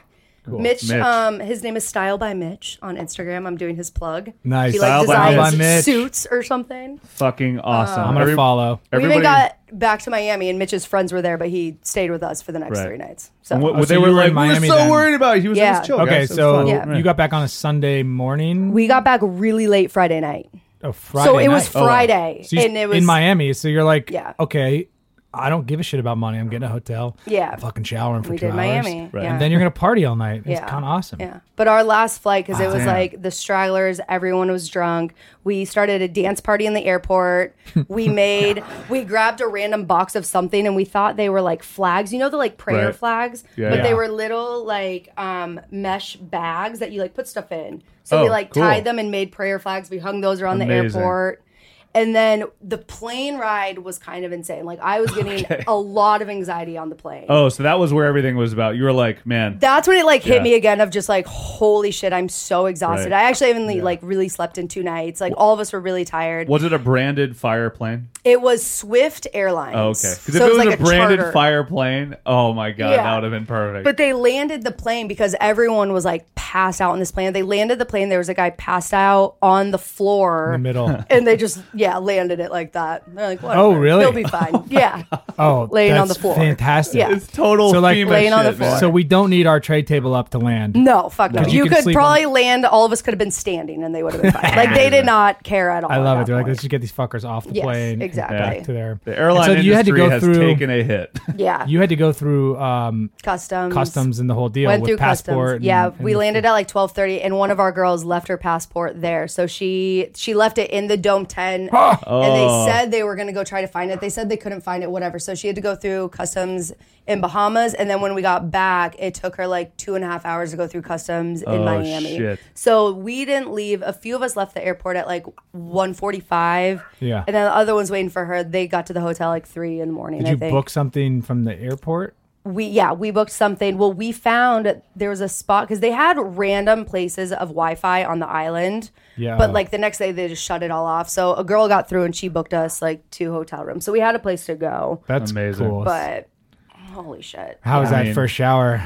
Cool. Mitch, Mitch. um, his name is Style by Mitch on Instagram. I'm doing his plug. Nice. He Style like by designs Mitch. suits or something. Fucking awesome. I'm gonna Every- follow. We Everybody, even got back to Miami, and Mitch's friends were there, but he stayed with us for the next Right. three nights. So and what, Oh, what so they you were were like, in we were Miami so then. worried about it. He was Yeah. just chill. Okay, guys. It was so fun. Yeah. you got back on a Sunday morning. we got back really late Friday night. oh, Friday so it was night. Oh, wow. Friday, So you- and it was in Miami. So you're like, Yeah. okay, I don't give a shit about money. I'm getting a hotel. Yeah. I'm fucking showering for We two did hours. Miami. Right. Yeah. And then you're gonna party all night. It's Yeah. kind of awesome. Yeah. But our last flight, because it was Damn. like the stragglers, everyone was drunk. We started a dance party in the airport. We made, we grabbed a random box of something and we thought they were like flags. You know, the like prayer Right. flags? Yeah, but yeah. they were little like um, mesh bags that you like put stuff in. So Oh, we like cool. tied them and made prayer flags. We hung those around Amazing. the airport. And then the plane ride was kind of insane. Like I was getting Okay. a lot of anxiety on the plane. Oh, so that was where everything was about. You were like, man, That's when it like hit Yeah. me again of just like, holy shit, I'm so exhausted. Right. I actually haven't like really slept in two nights. Like all of us were really tired. was it a branded fire plane? It was Swift Airlines. Oh, okay. Because So if it was, like a branded charter. fire plane, oh my god, Yeah. that would have been perfect. But they landed the plane because everyone was like passed out on this plane. They landed the plane. There was a guy passed out on the floor. In the middle. And they just, yeah, landed it like that. They're like, whatever. Oh, really? He'll be fine. Yeah. Oh, Laying on that's the floor. Fantastic. Yeah. it's total So, like, FEMA laying on the shit, floor. man. So we don't need our tray table up to land. No, fuck no. 'Cause you You, can could sleep probably land. All of us could have been standing and they would have been fine. Like they did not care at all. I love at it. They're that like, point. let's just get these fuckers off the Yes, plane. exactly. Back to their the airline And so industry you had to go has through. taken a hit. Yeah. You had to go through um, customs. customs and the whole deal Went with through passport. customs. and- yeah, and we the- landed at like twelve thirty, and one of our girls left her passport there. So she she left it in the Dome ten, and Oh. they said they were going to go try to find it. They said they couldn't find it, whatever. So she had to go through customs in Bahamas, and then when we got back, it took her like two and a half hours to go through customs in Oh, Miami. shit. So we didn't leave. A few of us left the airport at like one forty-five. Yeah. and then the other ones waiting for her. They got to the hotel like three in the morning. Did I you think. book something from the airport? we yeah we booked something. Well, we found there was a spot because they had random places of Wi-Fi on the island. Yeah. But like the next day they just shut it all off. So a girl got through and she booked us like two hotel rooms. So we had a place to go. That's Amazing. cool. But holy shit, How was I that mean- first shower?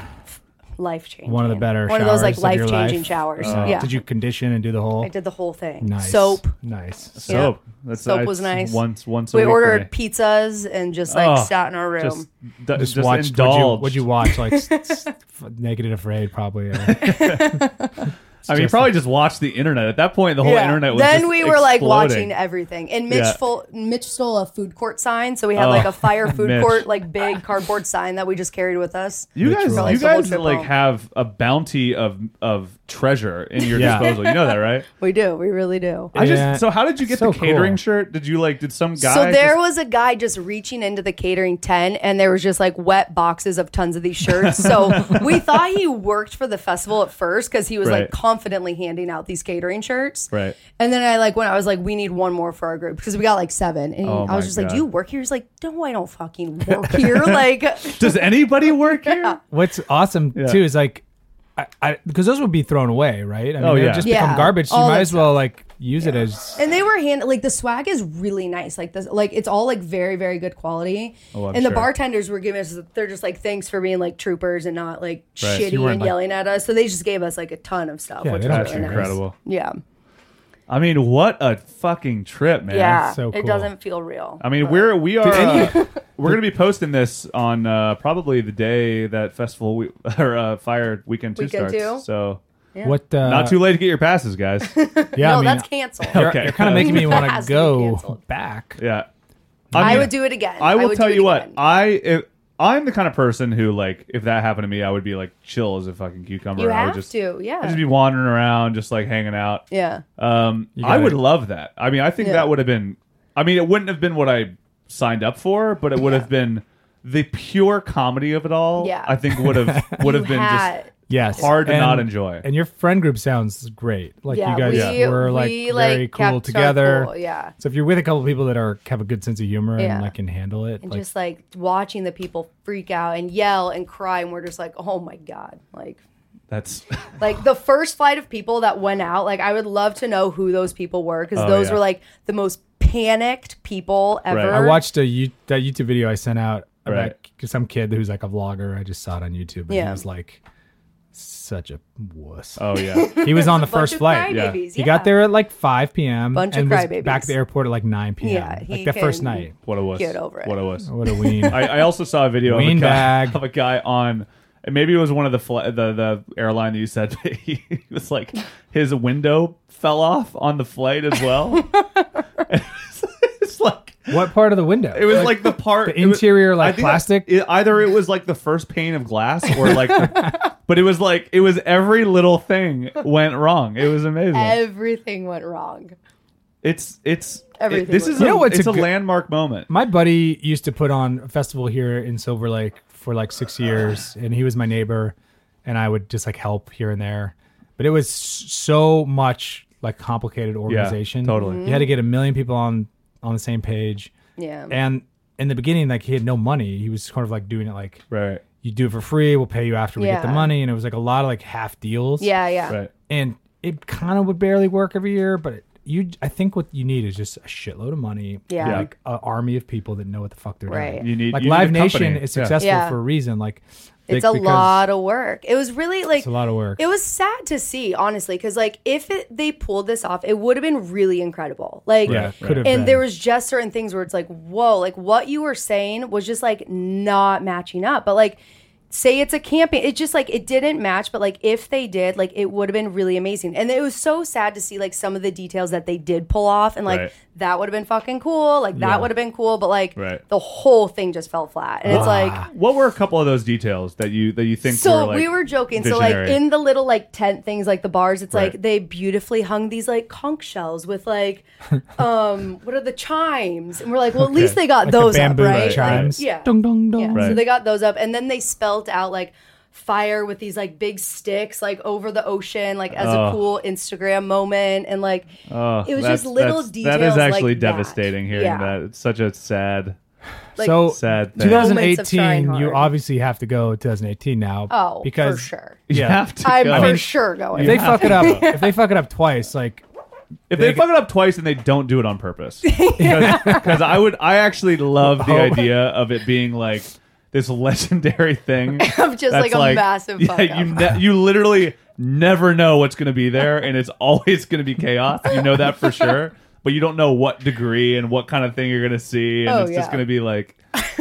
life changing. One of the better One of those like showers of your life changing life? showers. Uh, yeah. Did you condition and do the whole? I did the whole thing. Nice. Soap. Nice. Soap. That's Soap that's was nice. Once once a We week ordered for me. pizzas and just like Oh, sat in our room. Just, d- Just, just watched. What'd you, indulged. what'd you watch? Like s- s- Naked and Afraid, probably. uh, I mean, you just probably just watched the internet. At that point, the whole Yeah. internet was Then just we were like exploding. watching everything, and Mitch Yeah. full, Mitch stole a food court sign, so we had Oh, like a fire food Mitch. court, like big cardboard sign that we just carried with us. You guys, Literal. you Like the whole guys trip like home. have a bounty of of treasure in your Yeah. disposal. You know that, right? We do, we really do. I Yeah. just so how did you get So the catering cool. shirt? Did you like did some guy? So there just- was a guy just reaching into the catering tent, and there was just like wet boxes of tons of these shirts. So we thought he worked for the festival at first because he was Right. like confidently handing out these catering shirts. Right. And then I like when I was like, we need one more for our group because we got like seven, and Oh I my was just like, God. do you work here? He's like, no, I don't fucking work here. Like, Does anybody work here? What's awesome Yeah. too is like, I, I because those would be thrown away, right? I mean, Oh, they would yeah. just Yeah. become garbage. So you All might that as well like use it as. and they were hand like the swag is really nice. Like this, like it's all like very very good quality. Oh, I'm and the sure. bartenders were giving us, they're just like thanks for being like troopers and not like Right. shitty You weren't, and like- yelling at us. So they just gave us like a ton of stuff, Yeah, which they was don't That's really nice. incredible. Yeah, I mean, what a fucking trip, man. yeah. so It cool. doesn't feel real. I mean, we're we are uh, we're gonna be posting this on uh, probably the day that festival we, or uh, Fire Weekend Two Weekend starts. two? So What? Uh, not too late to get your passes, guys. Yeah, no, I mean, that's canceled. You're, Okay. you're kind of making me want Has to to be go canceled. back. Yeah, I, mean, would do it again. I will would tell do it you what again. I if, I'm the kind of person who like if that happened to me, I would be like chill as a fucking cucumber. You I would have just to, yeah, I'd just be wandering around, just like hanging out. yeah. Um, You I gotta- would love that. I mean, I think Yeah. that would have been. I mean, it wouldn't have been what I signed up for, but it would have been the pure comedy of it all. Yeah. I think would have would have You been had- just Yes, hard to And- not enjoy. And your friend group sounds great. Like Yeah, you guys we- were like we, very like, cool kept our together. cool, yeah. So if you're with a couple people that are have a good sense of humor Yeah. and like can handle it, And like, just like watching the people freak out and yell and cry, and we're just like, oh my god, like. That's Like the first flight of people that went out, like I would love to know who those people were because Oh, those yeah. were like the most panicked people ever. Right. I watched a you, that YouTube video I sent out about Right. some kid who's like a vlogger. I just saw it on YouTube. And Yeah. he was like, Such a wuss. Oh yeah. He was on the Bunch first of flight. Yeah. crybabies, He got there at like five p.m. Bunch of and was crybabies. back at the airport at like nine p.m. Yeah, like he the first can- night. What a wuss. Get over it. What a wuss. What a ween. I, I also saw a video of a, Ween guy, bag. of a guy on, and maybe it was one of the fl- the the airline that you said that he, he was like his window fell off on the flight as well. And it's, it's like What part of the window? it was like, the part the it was- interior, like, I think plastic? It, either it was like the first pane of glass or like, the, but it was like it was every little thing went wrong. It was amazing. Everything went wrong. It's it's Everything it- this was is You a, know what's it's a a, good- landmark moment. My buddy used to put on a festival here in Silver Lake for like six years, and he was my neighbor, and I would just like help here and there. But it was s- so much like complicated organization. totally. Mm-hmm. You had to get a million people on on the same page. Yeah. And in the beginning, like he had no money. He was sort of like doing it like Right. you do it for free. We'll pay you after we get the Yeah. money, and it was like a lot of like half deals. yeah, yeah. Right. and it kind of would barely work every year, but it, you, I think what you need is just a shitload of money. Yeah. and, like an army of people that know what the fuck they're Right. doing. You need like you Live need a Nation company. is Yeah. successful Yeah. for a reason. Like It's they- a because lot of work. It was really like It's a lot of work. It was sad to see, honestly, because like if it, they pulled this off, it would have been really incredible. Like, Yeah, Right, could have and been. there was just certain things where it's like, whoa, like what you were saying was just like not matching up. But like, say it's a camping, it just like it didn't match. But like if they did, like it would have been really amazing. And it was so sad to see like some of the details that they did pull off, and like Right. that would have been fucking cool. Like that Yeah. would have been cool. But like Right. the whole thing just fell flat, and it's like. What were a couple of those details that you that you think So were like we were joking. So like visionary? in the little like tent things, like the bars, it's Right. like they beautifully hung these like conch shells with like, um, what are the chimes? And we're like, well, at least they got like the those up, bamboo right? chimes. Like, yeah. Dong, dong, dong. Yeah. Right. So they got those up, and then they spelt out like fire with these like big sticks like over the ocean, like as Oh. a cool Instagram moment, and like Oh, it was that's- just little that's- details. That is actually like that. devastating hearing Yeah. that. It's such a sad, Like, so sad thing. Moments of trying twenty eighteen, you hard. obviously have to go twenty eighteen now. oh, because for sure. you yeah. have to I'm go. for mean, sure going. If they fuck it up, if they fuck it up twice, like if they they- fuck it up twice and they don't do it on purpose, because I would, I actually love the Oh. idea of it being like this legendary thing Of just that's like a massive fuck yeah, you up. ne- you literally never know what's going to be there, and it's always going to be chaos. You know that for sure, but you don't know what degree and what kind of thing you're going to see, and Oh, it's just yeah. going to be like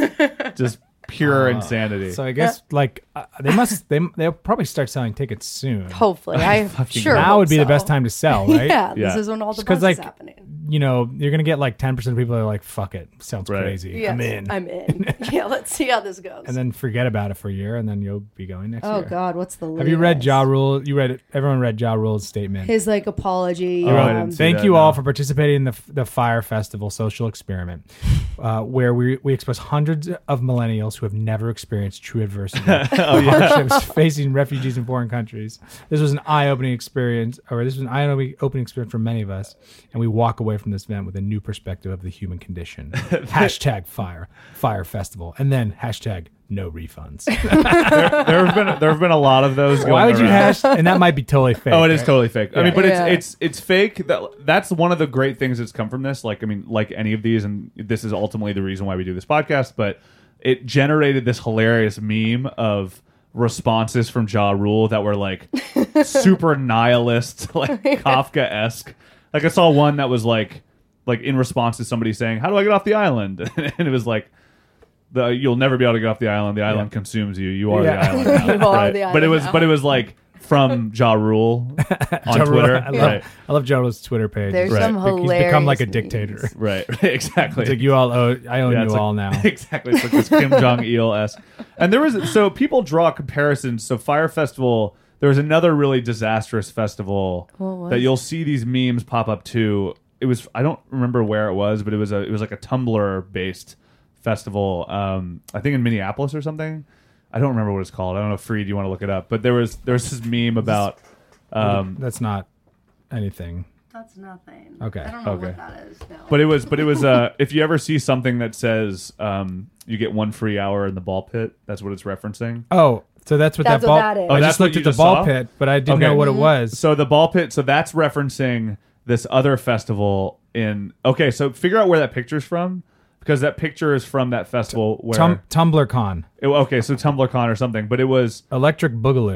just pure insanity. so. I guess like uh, they must they they'll probably start selling tickets soon. Hopefully, I sure now hope would be the so. best time to sell, right? Yeah, Yeah. this is when all the 'Cause, buzz like, is happening. You know, you're gonna get like ten percent of people that are like, "Fuck it, sounds Right. crazy, Yes, I'm in," I'm in. Yeah, let's see how this goes. and then forget about it for a year, and then you'll be going next oh year. God, what's the? Have you read latest? Ja Rule? You read it. Everyone read Ja Rule's statement. His like apology. Oh, I um, didn't see Thank that, you no. all for participating in the the Fire Festival social experiment, uh, where we we expose hundreds of millennials who have never experienced true adversity, Oh, hardships facing refugees in foreign countries. This was an eye-opening experience, or this was an eye-opening experience for many of us, and we walk away from this event with a new perspective of the human condition. Hashtag Fire Fire Festival, and then hashtag no refunds. there have been there have been a lot of those. Going Why would you around. hash? And that might be totally fake. Oh, it is right? totally fake. I mean, but Yeah. it's it's it's fake. That that's one of the great things that's come from this. Like, I mean, like any of these, and this is ultimately the reason why we do this podcast. But it generated this hilarious meme of responses from Ja Rule that were like super nihilist, like Kafka esque. Like I saw one that was like like in response to somebody saying, "How do I get off the island?" And it was like, the you'll never be able to get off the island. The island consumes you. You are Yeah. the island. Now. You are Right. the But it island was now. but it was like from Ja Rule on Ja Rule- Twitter. I love, Right. I love Ja Rule's Twitter page. There's Right. some He's hilarious. become like a memes. dictator. Right. Right. Exactly. It's like you all owe, I own Yeah, you it's like- all now. Exactly. It's like this Kim Jong Il esque. And there was so people draw comparisons. So Fire Festival, there was another really disastrous festival What was that you'll see these memes pop up to. It was I don't remember where it was, but it was a it was like a Tumblr based festival. Um, I think in Minneapolis or something. I don't remember what it's called. I don't know, Freed, you want to look it up. But there was there was this meme about um, That's not anything. That's nothing. Okay. I don't know Okay. what that is. No. But it was, but it was. Uh, if you ever see something that says um, you get one free hour in the ball pit, that's what it's referencing. Oh, so that's what That's that what ball. that is. I Oh, that's just what looked you at the just ball saw? pit, but I didn't Okay. know what it was. So the ball pit. So that's referencing this other festival in. Okay, so figure out where that picture's from, because that picture is from that festival where. Tum- TumblrCon, it- okay, so TumblrCon or something, but it was. Electric Boogaloo.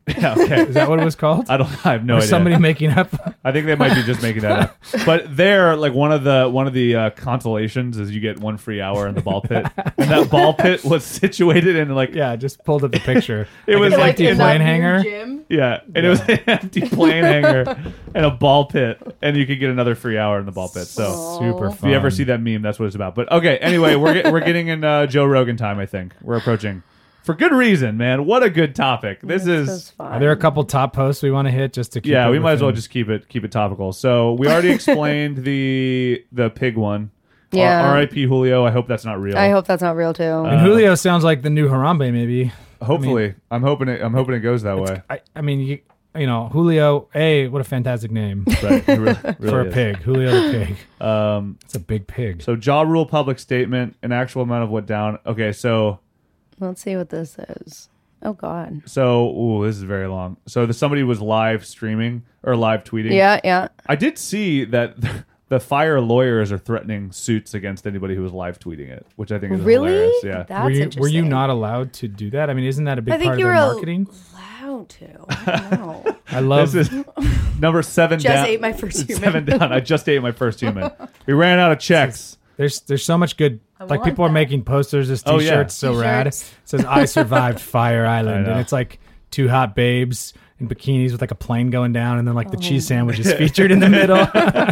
Yeah, okay. Is that what it was called? I don't. I have no or idea. somebody making up? I think they might be just making that up. But there, like one of the one of the uh, consolations is you get one free hour in the ball pit, and that ball pit was situated in like Yeah, just pulled up the picture. It was an like empty in plane that hanger. gym. yeah, and it was an empty plane hanger and a ball pit, and you could get another free hour in the ball pit. So. Super If fun. you ever see that meme, that's what it's about. But okay, anyway, we're get, we're getting in uh, Joe Rogan time. I think we're approaching for good reason, man. What a good topic. This This is is fun. Are there a couple top posts we want to hit just to keep yeah. it We might as well within- just keep it keep it topical. So we already explained the the pig one. Yeah. R I P Julio. I hope that's not real. I hope that's not real too. And Julio sounds like the new Harambe, maybe. Hopefully, I am hoping it. I'm hoping it goes that way. I, I mean, you, you know, Julio. Hey, what a fantastic name Right, it really, really for a is. pig. Julio the pig. Um, It's a big pig. so Jaw Rule public statement, an actual amount of what down. Okay, so Let's see what this is. Oh God. so ooh, this is very long. So the, somebody was live streaming or live tweeting. Yeah, yeah. I did see that the fire lawyers are threatening suits against anybody who was live tweeting it, which I think is Really? hilarious. Yeah. That's were you interesting. were you not allowed to do that? I mean, isn't that a big I think part you of were their al- marketing? allowed to. I don't know. I love This is number seven Just down. ate my first human. Seven down. I just ate my first human. We ran out of checks. There's there's so much good. I Like want people are that. making posters as Oh, t-shirts, yeah. so rad. It T-shirts. says "I survived Fire Island," know. and it's like two hot babes in bikinis with like a plane going down, and then like the Oh. cheese sandwich is featured in the middle.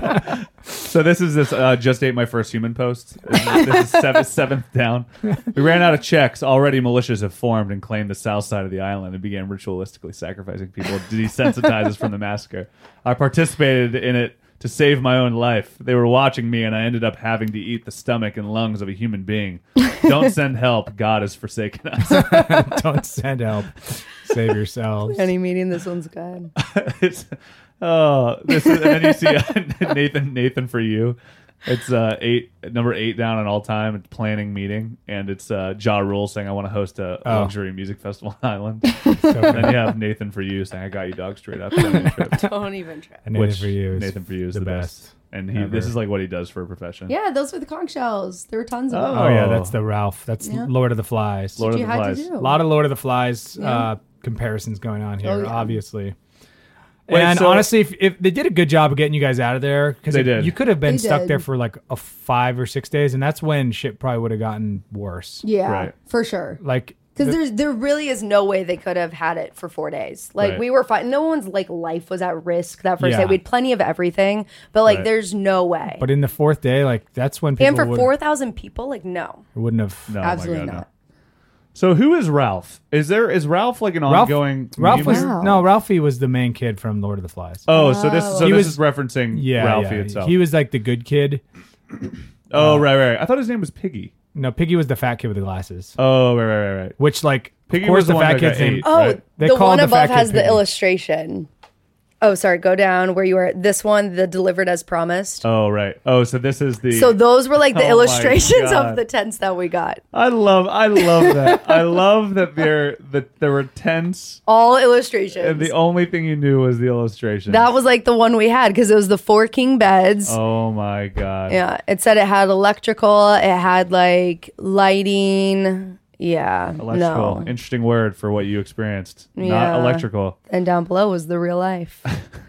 So this is this uh, just ate my first human post. This is, this is seven, seventh down. We ran out of checks. Already militias have formed and claimed the south side of the island and began ritualistically sacrificing people to desensitize us from the massacre. I participated in it to save my own life. They were watching me, and I ended up having to eat the stomach and lungs of a human being. Don't send help. God has forsaken us. Don't send help. Save yourselves. Any meeting, this one's good. It's, oh, this is, and then you see uh, Nathan. Nathan for you. It's uh, eight number eight down on all time. It's planning meeting, and it's uh, Ja Rule saying, "I want to host a Oh. luxury music festival on Island." So And then you have Nathan for you saying, "I got you, dog, straight up." Trip, Don't even try. And Nathan which for you is Nathan for you is the the, best. best. And he ever. this is like what he does for a profession. Yeah, those were the conch shells. There were tons of them. Oh yeah, Oh. that's the Ralph. That's Yeah. Lord of the Flies. Lord you of the had Flies. to do. A lot of Lord of the Flies Yeah. uh, comparisons going on here, Oh, yeah. obviously. Wait, and so- honestly, if, if they did a good job of getting you guys out of there, because They did. you could have been They stuck did. there for like a five or six days, and that's when shit probably would have gotten worse. Yeah, Right. for sure. Like, Because the- there's there really is no way they could have had it for four days. Like Right. we were fine. No one's like life was at risk that first Yeah. day. We had plenty of everything, but like Right. there's no way. but in the fourth day, like that's when people and for would, four thousand people, like no, wouldn't have. No, oh absolutely my God, no. not. So who is Ralph? Is there is Ralph like an Ralph, ongoing? Ralph meme? was Wow. no Ralphie was the main kid from Lord of the Flies. Oh, so this so He this was- is referencing yeah, Ralphie yeah. itself. He was like the good kid. oh, right, right, right. I thought his name was Piggy. No, Piggy was the fat kid with the glasses. Oh, right, right, right, right. Which like, Piggy of course, was the the one fat that got kid's name. ate. Oh, Right. They the called one the above fat has kid the Piggy. illustration. Oh, sorry. Go down where you were. This one, the delivered as promised. Oh, right. Oh, so this is the. So those were like the Oh my illustrations God. of the tents that we got. I love, I love that. I love that there that there were tents, All illustrations. and the only thing you knew was the illustration. that was like the one we had because it was the four king beds. Oh my God. Yeah, it said it had electrical. It had like lighting. Yeah, Electrical. no. Interesting word for what you experienced. Yeah. Not electrical. And down below was the real life.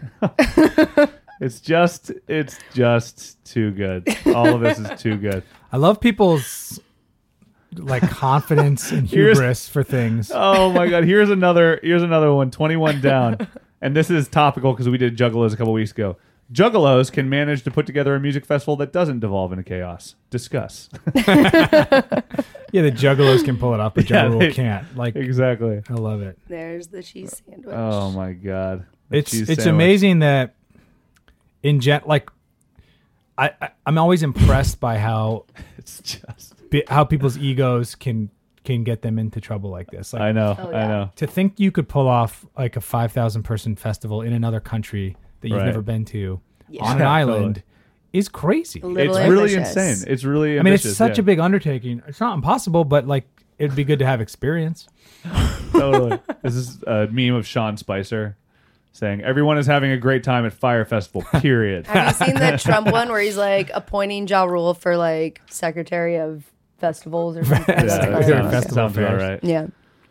It's just, it's just too good. All of this is too good. I love people's like confidence and Here's- hubris for things. Oh my God. Here's another. Here's another one. twenty-one down, and this is topical because we did Juggalos a couple weeks ago. Juggalos can manage to put together a music festival that doesn't devolve into chaos. Discuss. Yeah, the Juggalos can pull it off, but Yeah, Juggalo they- can't. Like, Exactly. I love it. There's the cheese sandwich. Oh my God. The It's cheese it's sandwich. amazing that in jet like I, I I'm always impressed by how It's just. bi- how people's egos can can get them into trouble like this. Like I know. Oh, I yeah. know. to think you could pull off like a five thousand person festival in another country that you've Right. never been to Yeah. on an Yeah, island totally. is crazy. A little It's really ambitious. insane. It's really. I mean, Ambitious, it's such yeah. a big undertaking. It's not impossible, but like it'd be good to have experience. Totally. This is a meme of Sean Spicer saying everyone is having a great time at Fire Festival. Period. Have you seen the Trump one where he's like appointing Ja Rule for like Secretary of Festivals or something? Yeah, Secretary that of sounds, Festival sounds about Affairs. right. Yeah.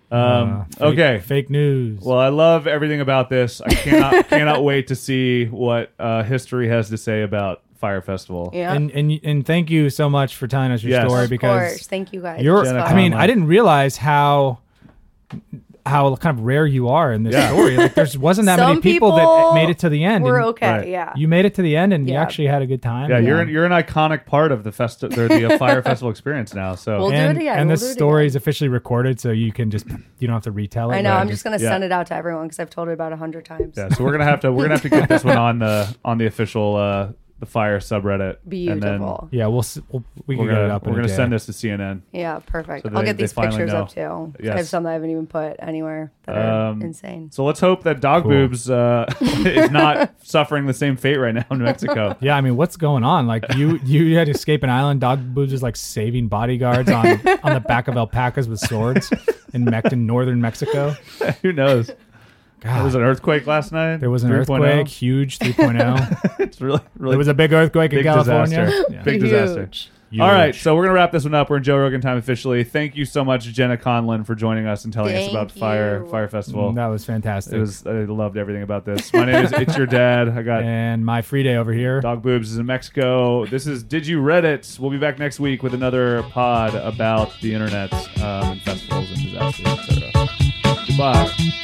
Um, Uh, fake- okay. Fake news. Well, I love everything about this. I cannot cannot wait to see what uh, history has to say about Fire Festival. Yeah. and and and thank you so much for telling us your Yes. story of because course. Thank you guys. you're. It's Jenna I mean, Conlon. I didn't realize how how kind of rare you are in this Yeah. story. Like, there wasn't that many Some people, that people made it to the end. We're and okay. Right. Yeah. You made it to the end, and you Yeah. actually had a good time. Yeah, you're an, you're an iconic part of the festi- or the uh, Fire Festival experience now. So We'll do and, it again. and We'll this do it story again. is officially recorded, so you can just you don't have to retell it. I know. right? I'm just gonna Yeah. send it out to everyone because I've told it about a hundred times. yeah, so we're gonna have to we're gonna have to get this one on the on the official uh, the Fire subreddit. And then Beautiful. Yeah, we'll, s- we'll we can we're get it gonna up. in we're a gonna day. send this to C N N. Yeah, perfect. So I'll they- get they these finally pictures know. up too. I Yes. have some that I haven't even put anywhere that are Um, insane. So let's hope that Dog Cool. Boobs uh, is not suffering the same fate right now in Mexico. Yeah, I mean, what's going on? Like, you you had to escape an island. Dog Boobs is like saving bodyguards on on the back of alpacas with swords in, Mex- in northern Mexico. Who knows? There God, was an earthquake last night. there was an three point oh. earthquake, huge three point oh. It's really really There was a big earthquake in big California. disaster. Yeah. Big disaster. Huge. Huge. All right, so we're gonna wrap this one up. We're in Joe Rogan time officially. Thank you so much, Jenna Conlon, for joining us and telling us Thank about Fire you. Fire Festival. Mm, that was fantastic. It was I loved everything about this. My name is It's Your Dad. I got and my free day over here. Dog Boobs is in Mexico. This is Did You Reddit? We'll be back next week with another pod about the internet um, and festivals and disasters, et cetera. Goodbye.